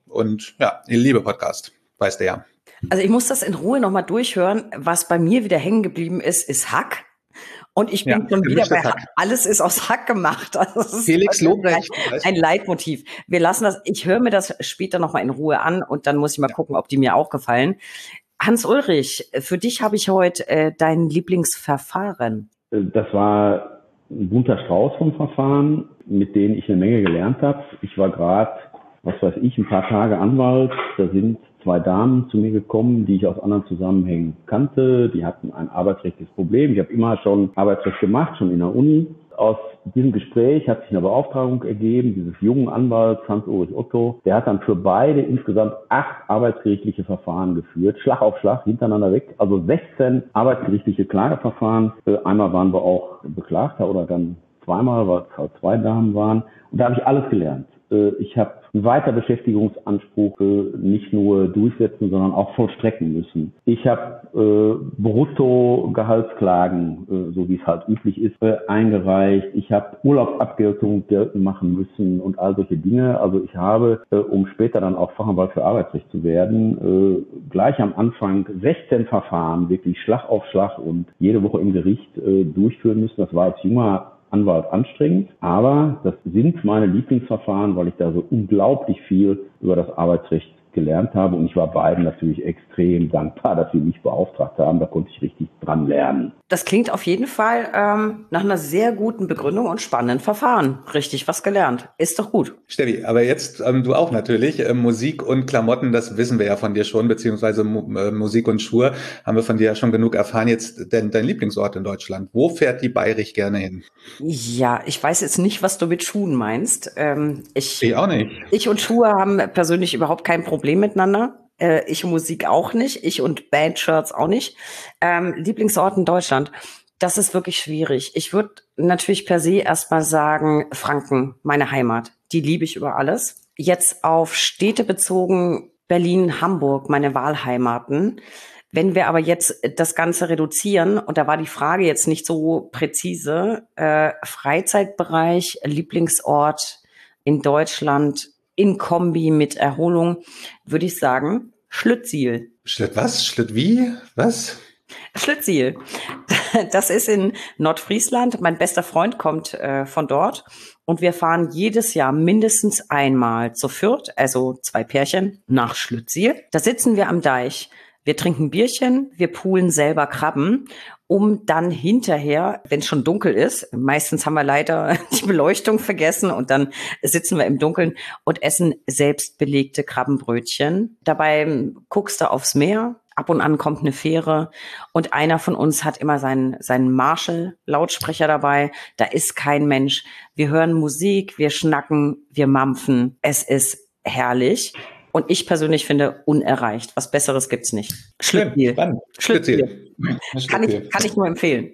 Und ja, ich liebe Podcast, weiß der ja. Also ich muss das in Ruhe nochmal durchhören. Was bei mir wieder hängen geblieben ist, ist Hack. Und ich bin ja, schon wieder bei Hack. Alles ist aus Hack gemacht. Also das ist Felix Lobrecht. Ein, ein Leitmotiv. Wir lassen das, ich höre mir das später nochmal in Ruhe an und dann muss ich mal ja. gucken, ob die mir auch gefallen. Hans-Ulrich, für dich habe ich heute äh, dein Lieblingsverfahren. Das war ein bunter Strauß von Verfahren, mit denen ich eine Menge gelernt habe. Ich war gerade, was weiß ich, ein paar Tage Anwalt. Da sind zwei Damen zu mir gekommen, die ich aus anderen Zusammenhängen kannte. Die hatten ein arbeitsrechtliches Problem. Ich habe immer schon Arbeitsrecht gemacht, schon in der Uni. Aus diesem Gespräch hat sich eine Beauftragung ergeben, dieses jungen Anwalts Hans-Ulrich Otto. Der hat dann für beide insgesamt acht arbeitsgerichtliche Verfahren geführt, Schlag auf Schlag, hintereinander weg. Also sechzehn arbeitsgerichtliche Klageverfahren. Einmal waren wir auch Beklagter oder dann zweimal, weil es halt zwei Damen waren. Und da habe ich alles gelernt. Ich habe einen Weiterbeschäftigungsanspruch nicht nur durchsetzen, sondern auch vollstrecken müssen. Ich habe äh, Bruttogehaltsklagen, äh, so wie es halt üblich ist, äh, eingereicht. Ich habe Urlaubsabgeltung geltend machen müssen und all solche Dinge. Also ich habe, äh, um später dann auch Fachanwalt für Arbeitsrecht zu werden, äh, gleich am Anfang sechzehn Verfahren wirklich Schlag auf Schlag und jede Woche im Gericht äh, durchführen müssen. Das war als junger Anwalt anstrengend, aber das sind meine Lieblingsverfahren, weil ich da so unglaublich viel über das Arbeitsrecht gelernt habe und ich war beiden natürlich extrem dankbar, dass sie mich beauftragt haben. Da konnte ich richtig dran lernen. Das klingt auf jeden Fall ähm, nach einer sehr guten Begründung und spannenden Verfahren. Richtig was gelernt. Ist doch gut. Steffi, aber jetzt ähm, du auch natürlich. Äh, Musik und Klamotten, das wissen wir ja von dir schon, beziehungsweise Mu- äh, Musik und Schuhe haben wir von dir ja schon genug erfahren. Jetzt dein, dein Lieblingsort in Deutschland. Wo fährt die Bayrich gerne hin? Ja, ich weiß jetzt nicht, was du mit Schuhen meinst. Ähm, ich, ich auch nicht. Ich und Schuhe haben persönlich überhaupt kein Problem miteinander. Äh, ich und Musik auch nicht. Ich und Bandshirts auch nicht. Ähm, Lieblingsort in Deutschland. Das ist wirklich schwierig. Ich würde natürlich per se erstmal sagen, Franken, meine Heimat. Die liebe ich über alles. Jetzt auf Städte bezogen, Berlin, Hamburg, meine Wahlheimaten. Wenn wir aber jetzt das Ganze reduzieren, und da war die Frage jetzt nicht so präzise, äh, Freizeitbereich, Lieblingsort in Deutschland in Kombi mit Erholung, würde ich sagen, Schlüttsiel. Schlitt was? Schlitt wie? Was? Schlüttsiel. Das ist in Nordfriesland. Mein bester Freund kommt äh, von dort und wir fahren jedes Jahr mindestens einmal zu viert, also zwei Pärchen, nach Schlüttsiel. Da sitzen wir am Deich. Wir trinken Bierchen, wir poolen selber Krabben, um dann hinterher, wenn es schon dunkel ist, meistens haben wir leider die Beleuchtung vergessen und dann sitzen wir im Dunkeln und essen selbst belegte Krabbenbrötchen. Dabei guckst du aufs Meer, ab und an kommt eine Fähre und einer von uns hat immer seinen, seinen Marshall-Lautsprecher dabei. Da ist kein Mensch. Wir hören Musik, wir schnacken, wir mampfen. Es ist herrlich. Und ich persönlich finde, unerreicht. Was Besseres gibt's nicht. Schlüttsiel. Schlüttsiel. Kann ich, kann ich nur empfehlen.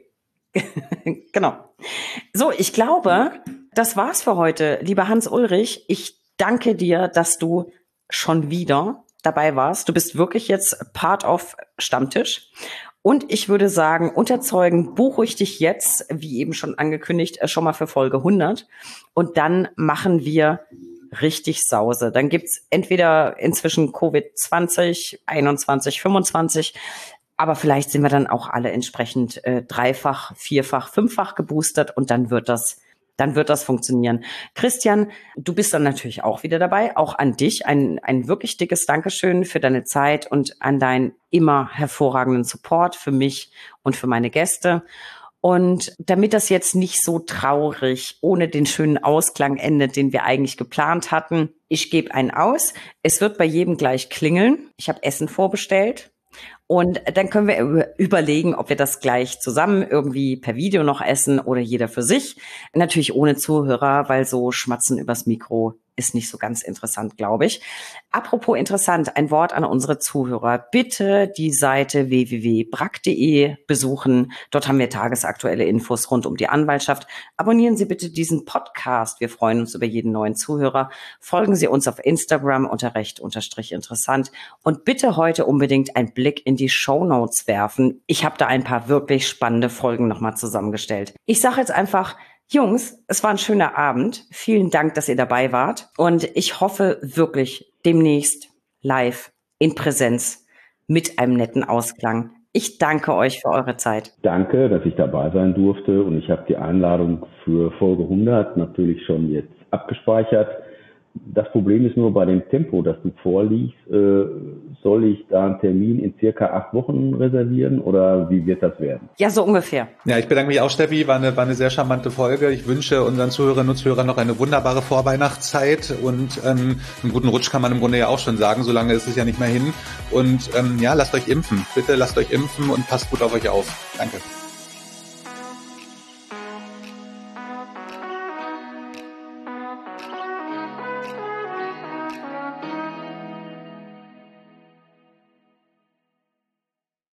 Genau. So, ich glaube, das war's für heute. Lieber Hans-Ulrich, ich danke dir, dass du schon wieder dabei warst. Du bist wirklich jetzt Part of Stammtisch. Und ich würde sagen, unterzeugen, buche ich dich jetzt, wie eben schon angekündigt, schon mal für Folge hundert. Und dann machen wir richtig Sause. Dann gibt's entweder inzwischen Covid zwanzig, einundzwanzig, fünfundzwanzig, aber vielleicht sind wir dann auch alle entsprechend äh, dreifach, vierfach, fünffach geboostert und dann wird das, dann wird das funktionieren. Christian, du bist dann natürlich auch wieder dabei, auch an dich ein, ein wirklich dickes Dankeschön für deine Zeit und an deinen immer hervorragenden Support für mich und für meine Gäste. Und damit das jetzt nicht so traurig ohne den schönen Ausklang endet, den wir eigentlich geplant hatten, ich gebe einen aus. Es wird bei jedem gleich klingeln. Ich habe Essen vorbestellt. Und dann können wir überlegen, ob wir das gleich zusammen irgendwie per Video noch essen oder jeder für sich. Natürlich ohne Zuhörer, weil so Schmatzen übers Mikro ist nicht so ganz interessant, glaube ich. Apropos interessant, ein Wort an unsere Zuhörer. Bitte die Seite w w w punkt brack punkt de besuchen. Dort haben wir tagesaktuelle Infos rund um die Anwaltschaft. Abonnieren Sie bitte diesen Podcast. Wir freuen uns über jeden neuen Zuhörer. Folgen Sie uns auf Instagram unter recht unterstrich interessant. Und bitte heute unbedingt einen Blick in die Shownotes werfen. Ich habe da ein paar wirklich spannende Folgen nochmal zusammengestellt. Ich sage jetzt einfach, Jungs, es war ein schöner Abend. Vielen Dank, dass ihr dabei wart. Und ich hoffe wirklich demnächst live in Präsenz mit einem netten Ausklang. Ich danke euch für eure Zeit. Danke, dass ich dabei sein durfte. Und ich habe die Einladung für Folge hundert natürlich schon jetzt abgespeichert. Das Problem ist nur bei dem Tempo, das du vorliegst, äh, soll ich da einen Termin in circa acht Wochen reservieren oder wie wird das werden? Ja, so ungefähr. Ja, ich bedanke mich auch, Steffi. War eine, war eine sehr charmante Folge. Ich wünsche unseren Zuhörerinnen und Zuhörern noch eine wunderbare Vorweihnachtszeit und ähm, einen guten Rutsch kann man im Grunde ja auch schon sagen, solange ist es ja nicht mehr hin. Und ähm, ja, lasst euch impfen. Bitte lasst euch impfen und passt gut auf euch auf. Danke.